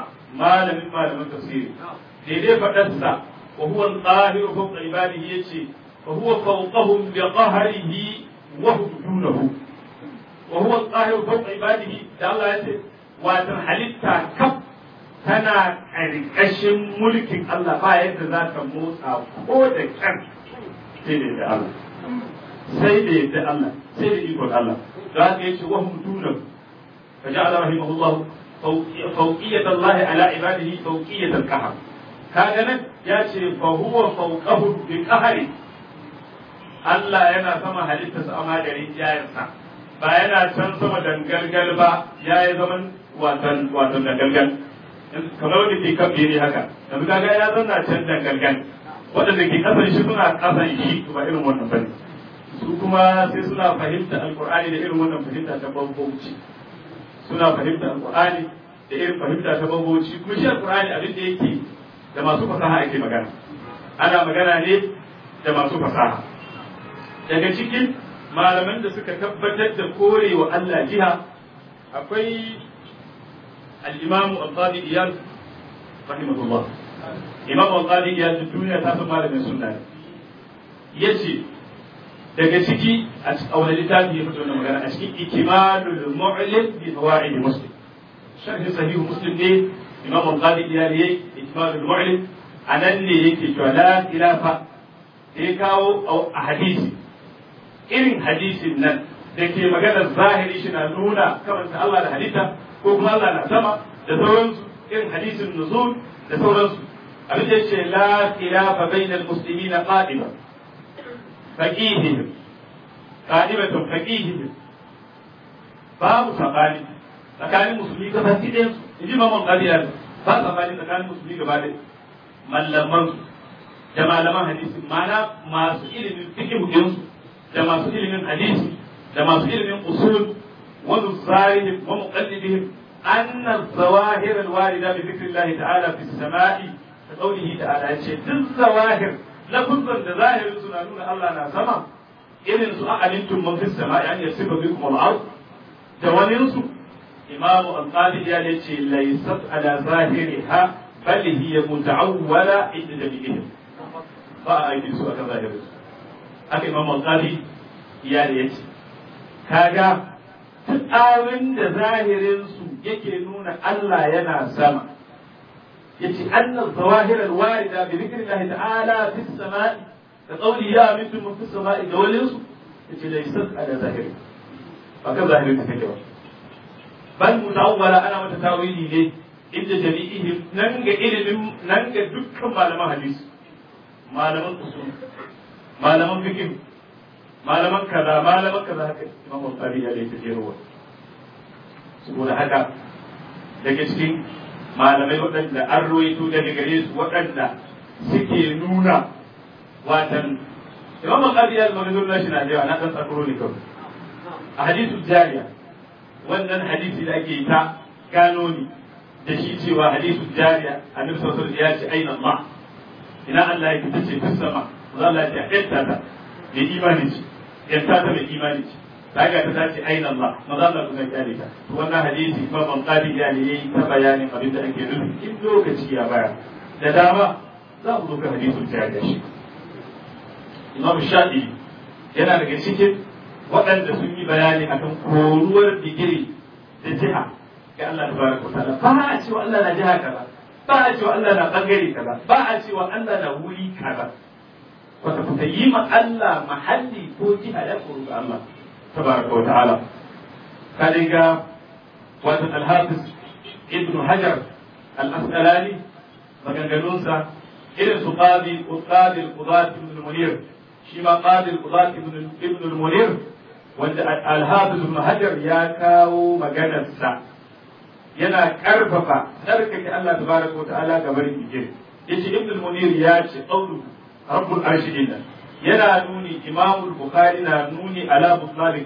B: لذلك فدسا وهو القاهر فوق عباده يشي وهو فوقهم بقهره وهم دونه وهو القاهر فوق عباده الله يشي واتن حلتا كف tana ƙarƙashin mulkin Allah ba yadda za ta motsa ko da ƙyar sai da Allah sai da yadda Allah sai da ikon Allah da haka yace wa hum duna fa ja'ala rahimahullah fawqiyat Allah ala ibadihi fawqiyat al-qahr kaga nan yace fa huwa fawqahu bi qahri Allah yana sama halittarsa amma da rinjayarsa ba yana can sama dangalgal ba yayi zaman watan dangalgal kamar wanda ke kan bene haka yanzu kaga ya zanna can dangalgal waɗanda ke kasan shi suna kasan shi ba irin wannan bane su kuma sai suna fahimta alqur'ani da irin wannan fahimta ta bambauci suna fahimta alqur'ani da irin fahimta ta bambauci kuma shi alqur'ani abin da yake da masu fasaha ake magana ana magana ne da masu fasaha daga cikin malaman da suka tabbatar da korewa Allah jiha akwai al-imam al-qadi iyad rahimahullah imam al-qadi iyad duniya ta san malamin sunna yace daga ciki a wani littafi ya fito wannan magana a cikin ikmalul mu'lim bi fawaid muslim sharh sahih muslim ne imam al-qadi iyali yayi ikmalul mu'lim anan ne yake cewa la khilafa sai kawo a hadisi irin hadisin nan da ke magana zahiri shi na nuna kamanta Allah da halitta ko kuma Allah na sama da sauransu irin hadisin nuzul da sauransu abin da yake la khilafa bainal muslimina qadima faqihihim qadimatun faqihihim babu sabani tsakanin musulmi gaba ɗayan su inji mamman qadiyar ba sabani tsakanin musulmi gaba ɗaya mallaman su da malaman hadisi mana masu ilimin fiqh su da masu ilimin hadisi da masu ilimin usul wa nusarihim wa muqallidihim anna az-zawahir al-warida bi dhikri Allah ta'ala fi as-sama'i ka qawlihi ta'ala ce duk zawahir lafuzan da zahirin suna nuna Allah na sama irin su a'alintum man fi as-sama'i an yasifa bikum al-ard da wani su imamu al-qadi ya ce laysat ala zahiriha bal hiya muta'awwala inda jami'ihim ba a aiki su akan zahirin su haka imamu al-qadi ya ce kaga duk abin da zahirinsu yake nuna Allah yana sama yace annal zawahir alwarida bi dhikrillahi ta'ala fi as-sama'i ka qawli ya amintum fi as-sama'i da walinsu yace laysat ala zahiri ba ka zahirin ta take ba bal mutawwala ana mata tawili ne inda jami'ihim nan ga ilimin nan ga dukkan malaman hadisi malaman usul malaman fiqh malaman kaza haka imam al-qari ya laita jeruwa saboda haka daga cikin malamai waɗanda an ruwaito daga gare su waɗanda suke nuna watan imam al-qari ya magana nashi na da na kan tsakuro ne kawai a hadisul jariya wannan hadisi da ake ta gano ni da shi cewa hadisul jariya annabi sallallahu alaihi wasallam ya ce aina Allah ina Allah yake tace fis sama Allah ya ce ta da imani ce yanta ta mai imani ce daga ta tace aina Allah maza Allah kuma kyale ta to wannan hadisi ba ban qadi ya ne yayi ta bayanin abin da ake nufi in lokaci ya baya da dama za mu zo ka hadisul jariya shi Imam Shafi'i yana daga cikin waɗanda sun yi bayani akan koruwar digiri da jiha ga Allah tabaraka wa ta'ala ba a cewa Allah na jiha kaza ba a cewa Allah na bangare kaza ba a cewa Allah na wuri kaza wata kuka yi ma Allah mahalli ko jiha ya koru ga Allah tabaraka wa ta'ala ka ga wata al-Hafiz Ibn Hajar al-Asqalani maganganunsa irin su qadi al-Qudat ibn al-Munir shi ma qadi al-Qudat ibn al-Munir wanda al-Hafiz Ibn Hajar ya kawo maganarsa yana karfafa tsarkake Allah tabaraka wa ta'ala ga barin ije yace Ibn al-Munir ya ce qawlu rabbul arshi inna yana nuni Imam al-Bukhari na nuni ala butlani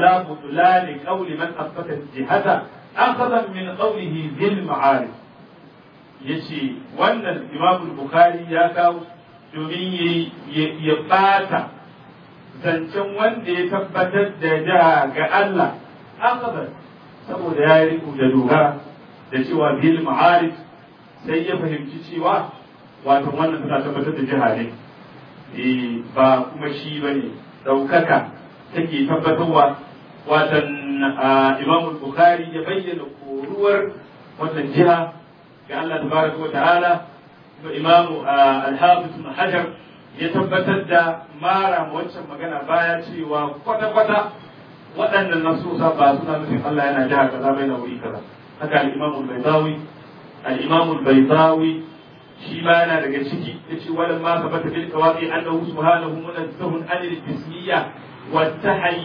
B: qawli man asbata jihata akhadha min qawlihi dhil ma'arif yace wannan Imam al-Bukhari ya kawo domin ya bata zancen wanda ya tabbatar da ja ga Allah akhadha saboda ya riku da dogara da cewa bil ma'arif sai ya fahimci cewa wato wannan tana tabbatar da jiha ne ba kuma shi bane daukaka take tabbatarwa watan Imam Bukhari ya bayyana koruwar wannan jiha ga Allah tabaraka wa ta'ala kuma Imam al-Hafiz Ibn Hajar ya tabbatar da mara wancan magana baya cewa kwata-kwata waɗannan nasusa ba suna nufin Allah yana jihar kaza bai na wuri kaza haka al-Imam al-Baydawi shi ma yana daga ciki yace walan ma sabata bil qawati annahu subhanahu munazzahun anil bismiyya wat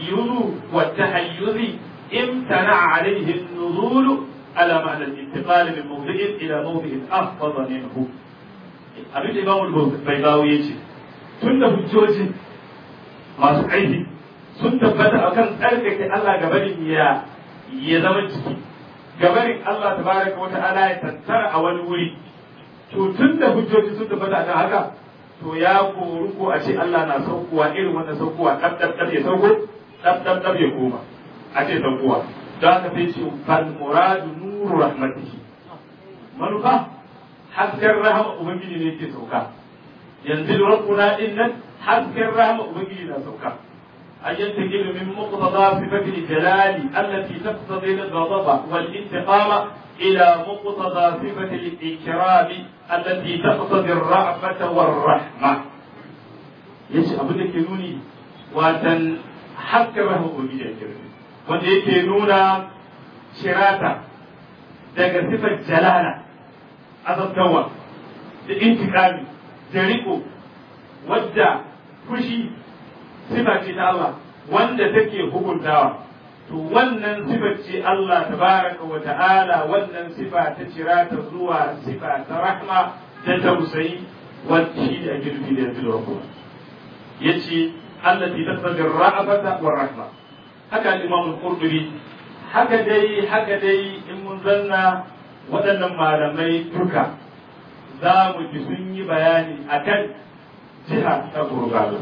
B: tahayyuz imtana alayhi an-nuzul ala ma'na al-intiqal min mawdi'in ila mawdi'in afdal minhu abin da Imam al-Baydawi yace tunda hujjoji masu aiki sun tabbata akan tsarkake Allah gabanin ya zama ciki gabanin Allah tabaraka wa ta'ala ya tattara a wani wuri to tunda hujjoji sun tabbata akan haka to ya koru ko a ce Allah na saukowa irin wannan saukowa dab ya sauko dab ya koma a ce saukowa don haka sai ce fal muradu nuru rahmatihi manufa hasken rahama ubangiji ne ke sauka yanzu rabbuna din nan hasken rahama ubangiji na sauka أن ينتقل من مقتضى صفة الجلال التي تقتضي الغضب والانتقام إلى مقتضى صفة الإكرام التي تقتضي الرأفة والرحمة. يجي أبو ذكروني وأن حكمه بجد wanda yake nuna shirata daga sifar jalala azabtawa da intikami da riko wadda fushi sifa ce ta Allah wanda take hukuntawa to wannan sifar ce Allah tabaraka wa ta'ala wannan sifa ta shirata zuwa sifa ta rahma da tausayi wanda shi da ake nufi da yanzu da yace allati tasdir ra'afata wa rahma haka Imam Al-Qurtubi haka dai in mun zanna waɗannan malamai duka za mu ji sun yi bayani akan jiha ta kurugala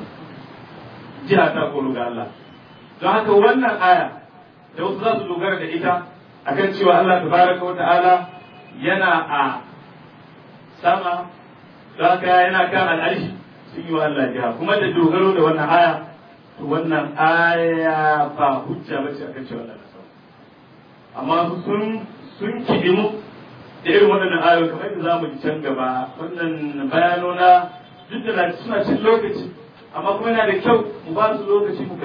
B: don haka wannan aya da wasu za su dogara da ita akan cewa Allah tabaraka wa ta'ala yana a sama don haka yana kan al'arshi sun yi wa Allah jiha kuma da dogaro da wannan aya to wannan aya ba hujja bace akan cewa Allah na sama amma sun kiɗi mu da irin waɗannan ayoyi kamar yadda zamu ji can gaba wannan bayanona duk da suna cin lokaci amma kuma yana da kyau mu ba su lokaci mu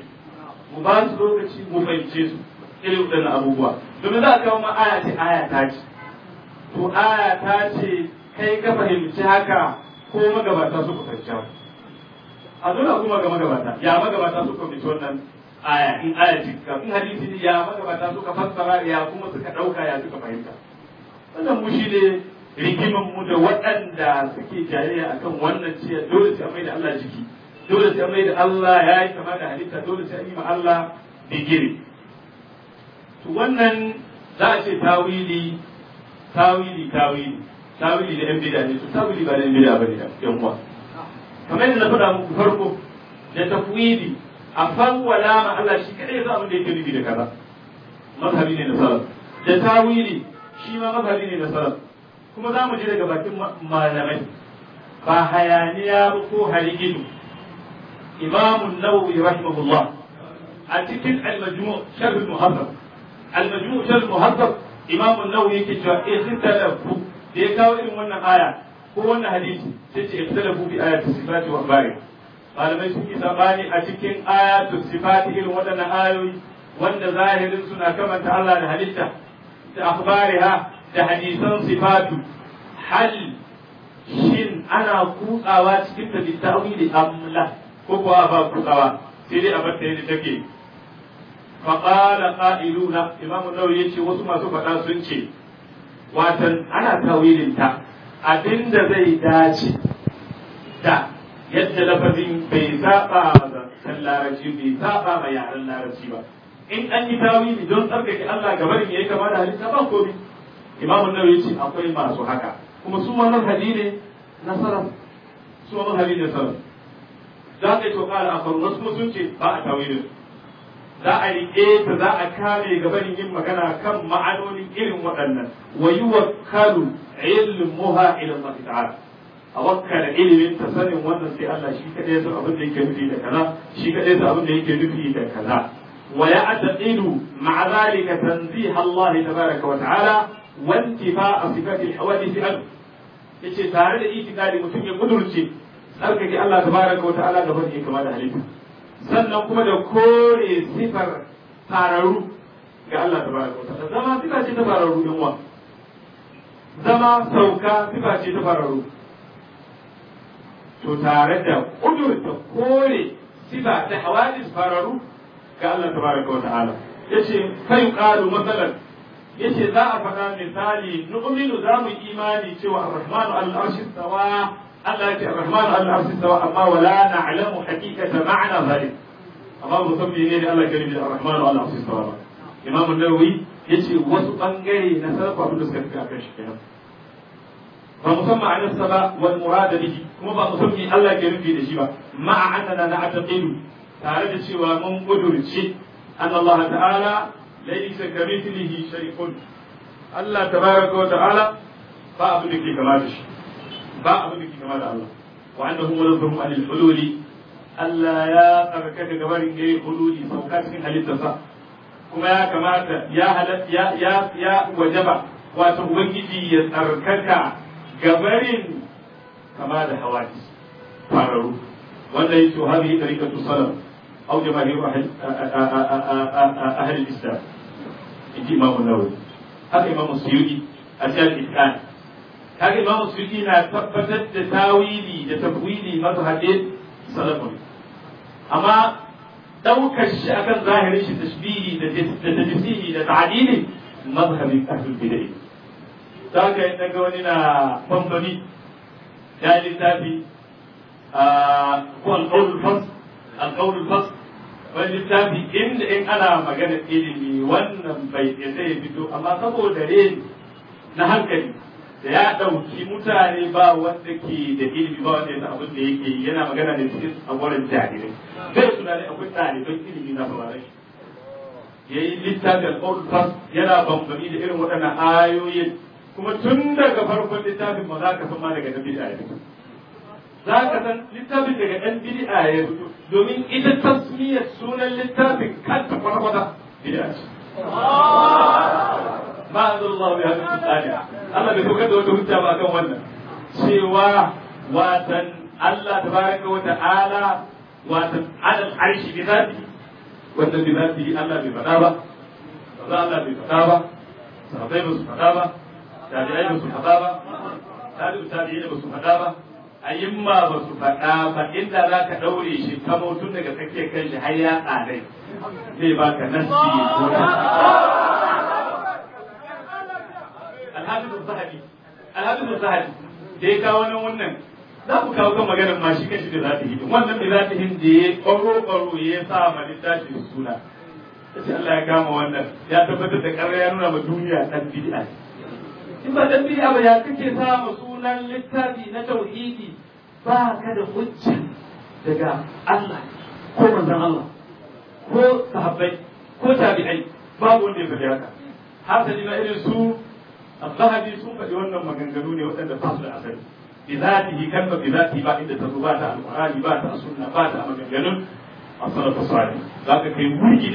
B: fahimce su irin waɗannan abubuwa domin za a kawo ma aya ta ce to aya ta ce kai ka fahimci haka ko magabata suka fahimci haka a dole kuma ga magabata ya magabata suka fahimci wannan aya in aya ce kafin hadisi ne ya magabata suka fassara ya kuma suka ɗauka ya suka fahimta wannan mu shi ne rigiman mu da waɗanda suke jayayya akan wannan ciya dole sai mai da Allah jiki dole sai mai da Allah ya yi kama da halitta dole sai an yi ma Allah digiri to wannan za a ce tawili da yan bid'a ne to tawili ba da yan bid'a bane da yan uwa kamar yadda na faɗa muku farko da tafwidi a fawwala ma Allah shi kadai ya abin da yake nufi da kaza mazhabi ne na salaf da tawili shi ma mazhabi ne na salaf kuma za mu ji daga bakin malamai ba hayaniya ko harigidu Imam Nawawi rahimahullah a cikin al-majmu' sharh al-muhaddab Imam Nawawi yake cewa ikhtalafu da ya kawo irin wannan aya ko wannan hadisi sai ce ikhtalafu fi ayati sifati wa akhbari malamai sun yi sabani a cikin ayatu sifati irin waɗannan ayoyi wanda zahirin suna kamanta Allah da halitta da akhbariha da hadisan sifatu hal shin ana kutsawa cikin ta bitawili amla ko kuwa ba kutsawa sai dai a bar ta yadda take faqala qa'iluna imamu nawawi yace wasu masu faɗa sun ce watan ana tawilin ta abinda zai dace da yadda lafazin bai saba da kan larabci bai saba ma yaren larabci ba in an yi tawili don tsarkake Allah gabarin yayi kama da halitta ba komai imamu nawawi yace akwai masu haka kuma su wannan hadisi na salaf su wannan hadisi na salaf za ka yi to kala akwai wasu sun ce ba a tawilin za a riƙe ta za a kame gabanin yin magana kan ma'anonin irin waɗannan wa yuwakkalu ilmuha ila Allah ta'ala a wakkala ilimin ta sanin wannan sai Allah shi kadai san abin da yake nufi da kaza shi kadai san abin da yake nufi da kaza wa ya'taqidu ma'a dhalika tanzih Allah tabaraka wa ta'ala wa intifa'a sifati al-hawadith an yace tare da itikadi mutum ya kudurce tsarkake Allah tabaraka wa ta'ala gaban yake kama da halitta sannan kuma da kore sifar fararu ga Allah tabaraka wa ta'ala zama sifa ce ta fararu din wa zama sauka sifa ce ta fararu to tare da kudurta kore sifa ta hawadis fararu ga Allah tabaraka wa ta'ala yace fa yuqalu masalan yace za a faɗa misali nu'minu za mu imani cewa ar-rahmanu al-arshi stawa Allah ya ce ar-rahmanu al-arshi stawa amma wala na'lamu haqiqata ma'na zalik amma musamman ne da Allah ya rubuta ar-rahmanu al-arshi stawa Imam an-Nawawi yace wasu bangare na sarfa abin da suka fi akan shi kenan ba musamman an saba wal murad bihi kuma ba musamman Allah ya rubuta da shi ba ma'a annana na'taqidu tare da cewa mun kudurce anna Allah ta'ala laysa kamithlihi shay'un Allah tabaraka wa ta'ala ba abin da ke kama da shi ba abin da ke kama da Allah wa annahu munazzahun anil hululi Allah ya tsarkaka gabarin yayi hududi sauka cikin halittarsa kuma ya kamata ya wajaba wato ubangiji ya tsarkaka gabarin kama da hawadis fararu wanda yake hadi tariqatu salaf aw jama'ir ahli al-islam inji Imam Nawawi haka Imam Suyuti a cikin Itqan haka Imam Suyuti na tabbatar da tawili da tafwili mazhabin salafun amma daukar shi akan zahirin shi tashbihi da tajsihi da ta'dili mazhabin ahlul bid'ah zaka in daga wani na bambami ya littafi ko al-qawl al-fasl wani littafi inda in ana magana ilimi wannan bai zai fito amma saboda reni na hankali da ya ɗauki mutane ba wanda ke da ilimi ba wanda ya abin da yake yana magana da cikin agwaran jahilai zai tunani akwai ɗaliban ilimi na sauraron shi ya yi littafin al-qur'an yana bambami da irin waɗannan ayoyin kuma tun daga farkon littafin ba za ka san ma daga ɗan bid'a ya fito za ka san littafin daga ɗan bid'a ya fito domin ita tasmiyar sunan littafin kanta kwata-kwata bid'a ce ما أنزل الله بها من سلطان الله بيتوكد وتهجى ما كان ونا سوى واتن الله تبارك وتعالى واتن على العرش بذاته واتن بذاته الله بفتابة الله بفتابة صحابي بفتابة تابعين بفتابة تابعين بفتابة أيما بفتابة إلا ذاك دوري شيء كموتون لك تكيه كيش حياة عليه زي باك نسي alhafiz zahabi da ya kawo nan wannan za ku kawo kan maganar ma shi kashi da za ta hidin wannan da za ta hidin da ya ƙwaro ya sa ma littafi suna sai Allah ya kama wannan ya tabbatar da ƙarya ya nuna ma duniya ɗan bid'a in ba ɗan bid'a ba ya kake sa ma sunan littafi na tauhidi ba ka da hujja daga Allah ko manzon Allah ko sahabbai ko tabi'ai babu wanda ya faɗi haka hasali na irin su الذهبي سوف يقولنا مجنجنون وأن فصل أسد بذاته كلمة بذاته بعد تزوبات القرآن بعد السنة بعد مجنجنون الصلاة الصالح ذاك كي يورجي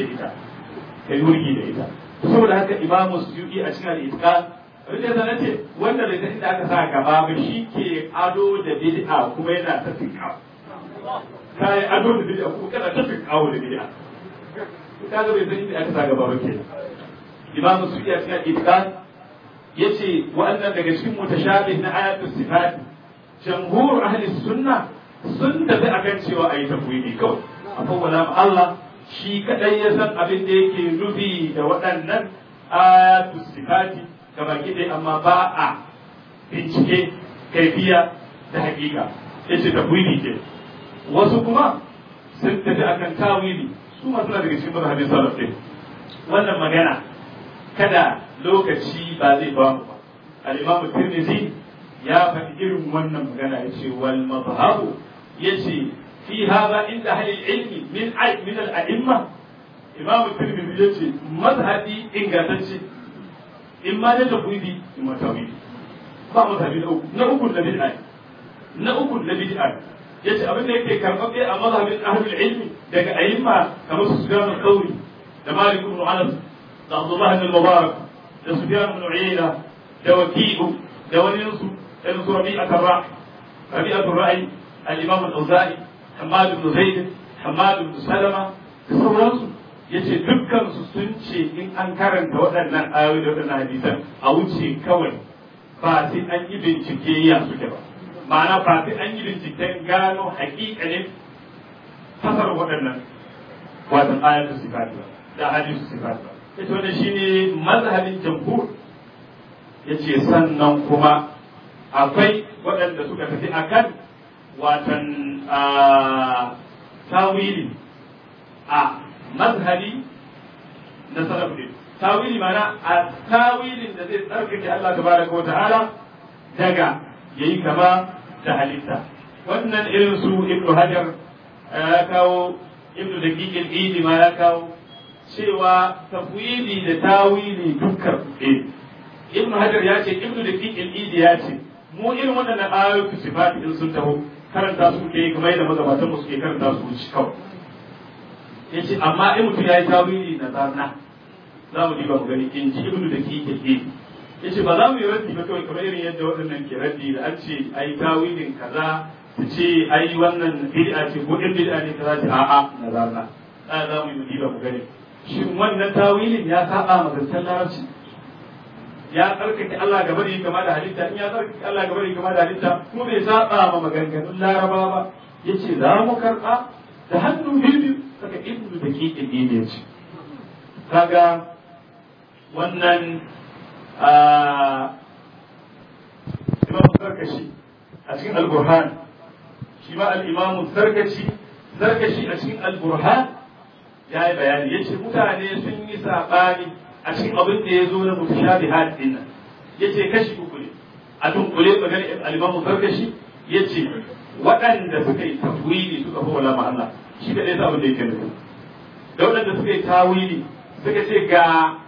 B: لإذا سورة هذا إمام السيوطي أشياء الإتقان rike da nace wanda da take aka sa gaba ba shi ke ado da bid'a kuma yana ta tinka kai ado da bid'a kuma kana ta tinka da bid'a kaga bai san inda aka sa gaba ba kenan Imam Suyuti a cikin Itqan yace wa'annan daga cikin mutashabih na ayatul sifat jamhur ahli sunna sun tafi akan cewa ayi tafwidi kawai akwai wala Allah shi kadai ya san abin da yake nufi da waɗannan ayatul sifati kamar kidai amma ba a bincike kaifiya da hakika yace tafwidi ke wasu kuma sun tafi akan tawili su ma suna daga cikin mazhabin salaf din wannan magana kada lokaci ba zai ba mu ba al-Imam Tirmidhi ya faɗi irin wannan magana yace wal madhhabu yace fi hada inda ahli ilmi min al-a'imma Imam Tirmidhi yace mazhabi ingantacce in ma da tawhidi in ma tawhidi ba mazhabi na uku na bid'a yace abin da yake karɓaɓɓe a mazhabin ahli ilmi daga a'imma kamar Sufyan al-Thawri da Malik ibn Anas da Abdullah ibn Mubarak da Sufyan ibn Uyayna da Waki'u da wani su irin su Rabi'atul Ra'i al-Imam al-Awza'i Hammad ibn Zaid Hammad ibn Salama da sauransu yace dukkan su sun ce in an karanta waɗannan ayoyi da waɗannan hadisan a wuce kawai ba sai an yi bincike ya suke ba ma'ana ba sai an yi binciken gano haƙiƙanin fasar waɗannan wato ayatul sifat da hadisul sifat yace wannan shine mazhabin jamhur yace sannan kuma akwai waɗanda suka tafi akan watan tawili a mazhabi na salaf din tawili mana a tawilin da zai tsarkake Allah tabaraka wa ta'ala daga yayi kama da halitta wannan irin su ibnu hajar ya kawo ibnu daqiq al-idi ma ya kawo cewa tafwili da tawili dukkan ibnu hajar ya ce ibnu daqiq al-idi ya ce mu irin wannan ayoyi sifati din sun taho karanta su ke kamar yadda magabatan mu suke karanta su ci kawai yace amma in mutum yayi tawili na zarna za mu diba mu gani in ji ibnu da ke yace ba za mu yi raddi ba kawai kamar irin yadda waɗannan ke raddi da an ce ai tawilin kaza su ce ai wannan bid'a ce ko din bid'a ne kaza ce a'a na zarna za mu yi diba mu gani shin wannan tawilin ya saba ma gaskiyar larabci ya tsarkake Allah gaba da kama da halitta in ya tsarkake Allah gaba da kama da halitta kuma bai saba ma maganganun laraba ba yace za mu karɓa da hannu biyu saka ibnu da ke ne ce kaga wannan imam sarkashi a cikin al-burhan shi ma al-imam sarkashi a cikin al-burhan ya yi bayani yace mutane sun yi sabani a cikin abin da ya zo na mutashabihat din nan yace kashi uku ne a dunkule magana al-imam sarkashi yace waɗanda suka yi tafwili suka fa wala Allah shi kadai sa abin da yake nufi da waɗanda suka yi tawili suka ce ga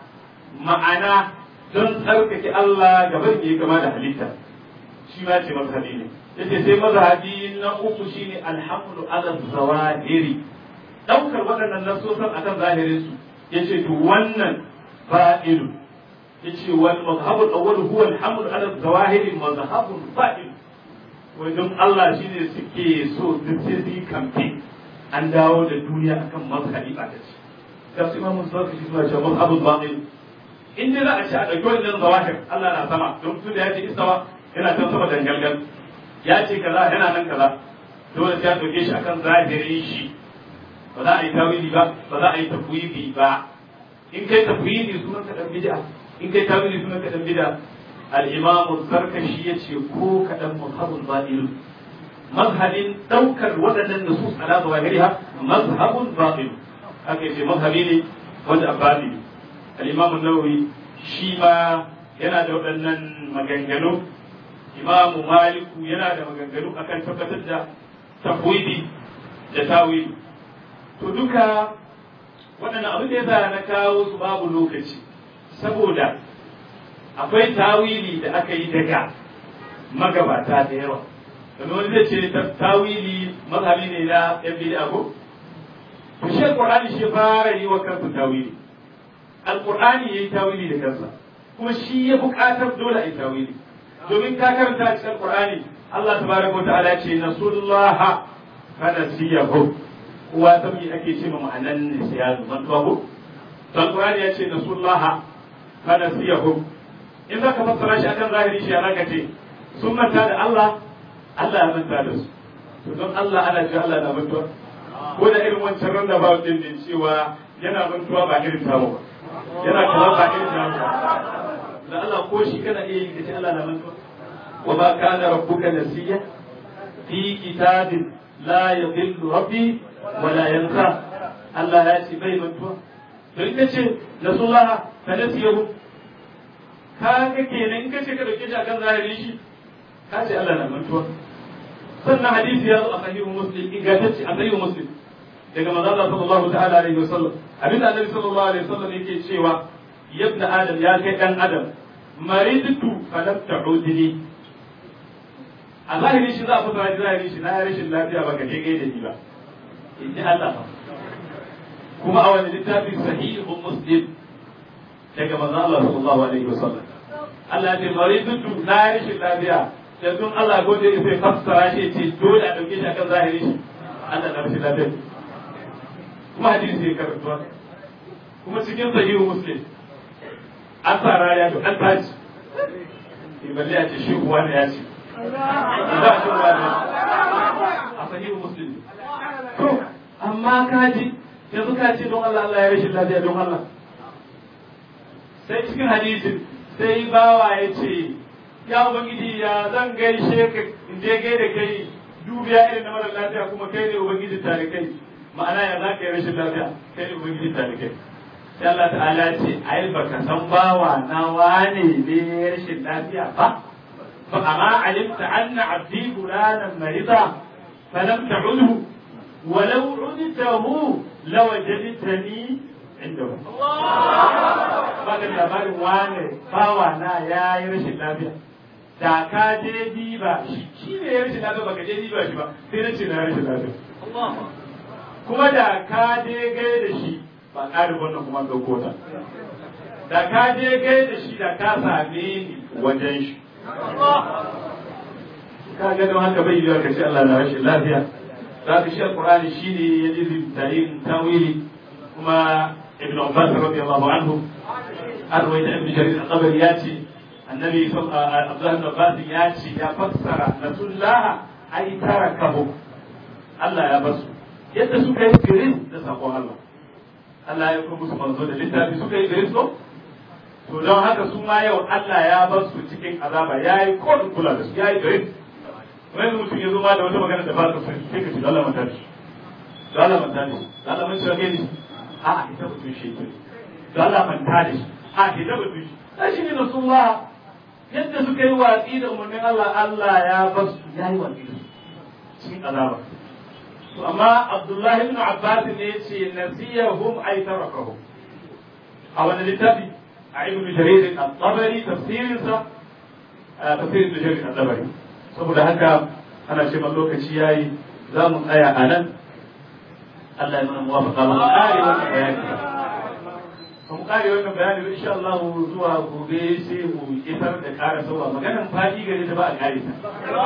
B: ma'ana don tsarkake Allah gaban ya gama da halitta shi ma ce mazhabi ne yace sai mazhabi na uku shine alhamdu ala zawahiri daukar waɗannan nasosan akan zahirin su yace to wannan fa'ilu yace wal mazhabu al-awwal huwa alhamdu ala zawahiri mazhabun fa'il wajen Allah shine suke so duk sai su kamfe an dawo da duniya akan mazhabi ba ta ce ga su imamu sarki shi suna cewa mazhabul batil in dai za a ce a ɗauki wannan zawahir Allah na sama don tun da ya ce istawa yana can sama dangalgal ya ce kaza yana nan kaza dole sai a ɗauke shi akan zahirin shi ba za a yi tawili ba ba za a yi tafwidi ba in kai tafwidi sunan ka dan bid'a in kai tawili sunan ka dan bid'a al-imam zarkashi yace ko kadan mazhabul batil mazhabin daukar waɗannan nusus ala zawahiriha mazhabul batil haka yace mazhabi ne wanda abadi al-imam an-nawawi shi ma yana da waɗannan maganganu imamu maliku yana da maganganu akan tabbatar da tafwidi da tawili to duka waɗannan abin da yasa na kawo su babu lokaci saboda akwai tawili da aka yi daga magabata da yawa domin wani zai ce tawili mazhabi ne na yan bid'a ko to shi alqur'ani shi fara yi wa kansa tawili alqur'ani yayi tawili da kansa kuma shi ya buƙatar dole a yi tawili domin ka karanta cikin alqur'ani Allah tabaraka wa ta'ala ce nasullaha fa nasiyahu kowa san me ake ce ma ma'anan nisyan mantuwa ko alqur'ani ya ce nasullaha fa nasiyahu in za ka fassara shi akan zahiri shi ya zaka ce sun manta da Allah Allah ya manta da su to don Allah ana ce Allah na mantuwa ko da irin wancan randa ba din ne cewa yana mantuwa ba irin tawo ba yana kaza ba irin tawo da Allah ko shi kana iya yi kace Allah na mantuwa wa ma kana rabbuka nasiya fi kitabin la yadhillu rabbi wa la yansa Allah ya ce bai mantuwa to in kace nasullaha fa nasiyahu ka ga kenan in kace ka dauke shi akan zahiri shi ka ce Allah na mantuwa sannan hadisi ya zo a sahihu muslim ingantacce a sahihu muslim daga manzo Allah sallallahu ta'ala alaihi wasallam abinda annabi sallallahu alaihi wasallam yake cewa yabna adam ya kai dan adam maridtu falam ta'udni a zahiri shi za a fara zahiri shi na rashin lafiya baka je gaida ni ba in ji Allah fa kuma a wani littafin sahihu muslim daga manzo Allah sallallahu alaihi wasallam Allah ya maridtu na rashin lafiya da don Allah gode ya sai fassara shi ce dole a dauke shi akan zahiri shi Allah na rashin lafiya kuma hadisi ya karatuwa kuma cikin sahihu muslim an sa rariya to an tashi balle ya ce shi kuwa ne ya ce ba shi kuwa ne a sahihu muslim to amma kaji yanzu ka ce don Allah Allah ya rashin lafiya don Allah sai cikin hadisin sai bawa ya ce ya ubangiji ya zan gaishe ka in je gaida kai dubiya irin na mara lafiya kuma kai ne ubangiji tare kai ma'ana ya za ka yi rashin lafiya kai ne ubangiji tare kai sai Allah ta'ala ce ai baka san bawa na wane ne rashin lafiya ba fa amma alimta anna abdi fulanan marida falam ta'udhu walau udtahu lawajadtani indahu ba da labarin wane bawa na ya yi rashin lafiya da ka je diba shi ne ya rashin lafiya baka je diba shi ba sai na ce na rashin lafiya kuma da ka je gai da shi ba ƙarin wannan kuma ɗauko ta da ka je gai da shi da ka same ni wajen shi ka ga don haka bai yiwuwa ka ce Allah na rashin lafiya za ka shi alƙur'ani shi ne ya lizinta yin tawili kuma ibn Abbas radiyallahu anhu an ruwaita ibn Jarir al-Tabari ya ce annabi Abdullah ibn Abbas ya ce ya fassara nasullaha ay tarakahu Allah ya basu yadda suka yi giris da sakon Allah Allah ya kuma musu manzo da littafi suka yi giris ko to don haka su ma yau Allah ya basu cikin azaba yayi kodin kula da su yayi giris wani mutum ya zo ma da wata magana da ba ka sai ka ce Allah manta shi Allah manta shi Allah mun shirye ni a ita mutum shi ne Allah manta shi a ita mutum shi shi ne Rasulullah yadda suka yi watsi da umarnin Allah Allah ya basu yayi watsi da su cikin azaba to amma Abdullah ibn Abbas ne yace nasiyahum ay tarakahum a wani littafi a ibn Jarir al-Tabari tafsirinsa tafsir ibn Jarir al-Tabari saboda haka ana ce man lokaci yayi za mu tsaya a nan Allah ya mana muwafaqa mu kare wannan bayani mu kare wannan bayani insha Allah zuwa gobe sai mu isar da ƙara sauwa maganan fadi gare ta ba a kare ta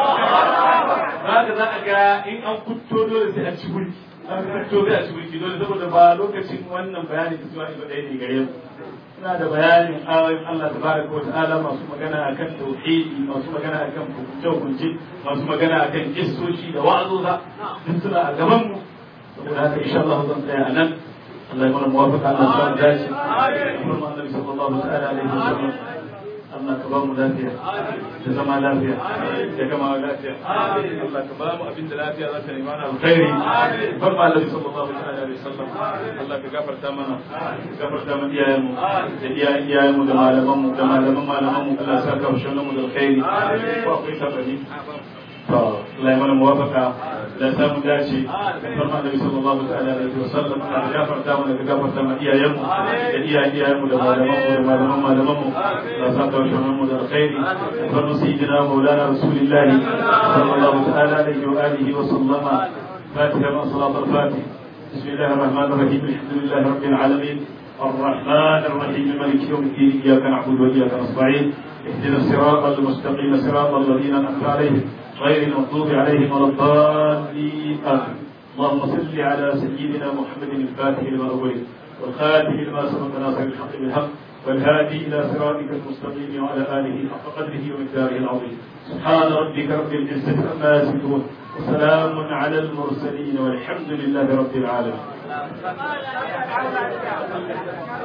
B: haka za a ga in an kutto dole sai a ci burki an kutto sai a ci burki dole saboda ba lokacin wannan bayani da zuwa ibada ne gare mu ina da bayanin ayoyin Allah tabaraka wa ta'ala masu magana akan tauhidi masu magana akan hukunce masu magana akan kissoshi da wa'azoza duk suna a gaban mu saboda haka insha Allah zan tsaya a nan Allah ya mana muwafaqa Allah ya dace kuma Annabi sallallahu alaihi wasallam Allah ka ba mu lafiya da zama lafiya da gama lafiya Allah ka ba mu abin da lafiya za ta nema na alkhairi bar ma Annabi sallallahu alaihi wasallam Allah ka gafarta mana iyayenmu da iyayenmu da malamanmu da malamanmu Allah ya saka mu shunan mu da alkhairi ko akwai sabani to Allah ya mana muwafaqa da samu dace bar ma Annabi sallallahu alaihi wasallam Allah ya gafarta mana da gafarta ma iyayenmu da iyayenmu da malamanmu Allah ya saka mu da alkhairi bar sayyidina maulana rasulillah sallallahu alaihi wa alihi wa sallama فاتحة من صلاة الفاتح بسم الله الرحمن الرحيم الحمد لله رب العالمين الرحمن الرحيم مالك يوم الدين إياك نعبد وإياك نستعين اهدنا الصراط المستقيم صراط الذين أنعمت عليهم غير المغضوب عليهم ولا الضالين آمين اللهم صل على سيدنا محمد الفاتح لما أغلق والخاتم لما سبق ناصر الحق بالحق والهادي إلى صراطك المستقيم وعلى آله حق قدره ومقداره العظيم سبحان ربك رب العزة عما يصفون وسلام على المرسلين والحمد لله رب العالمين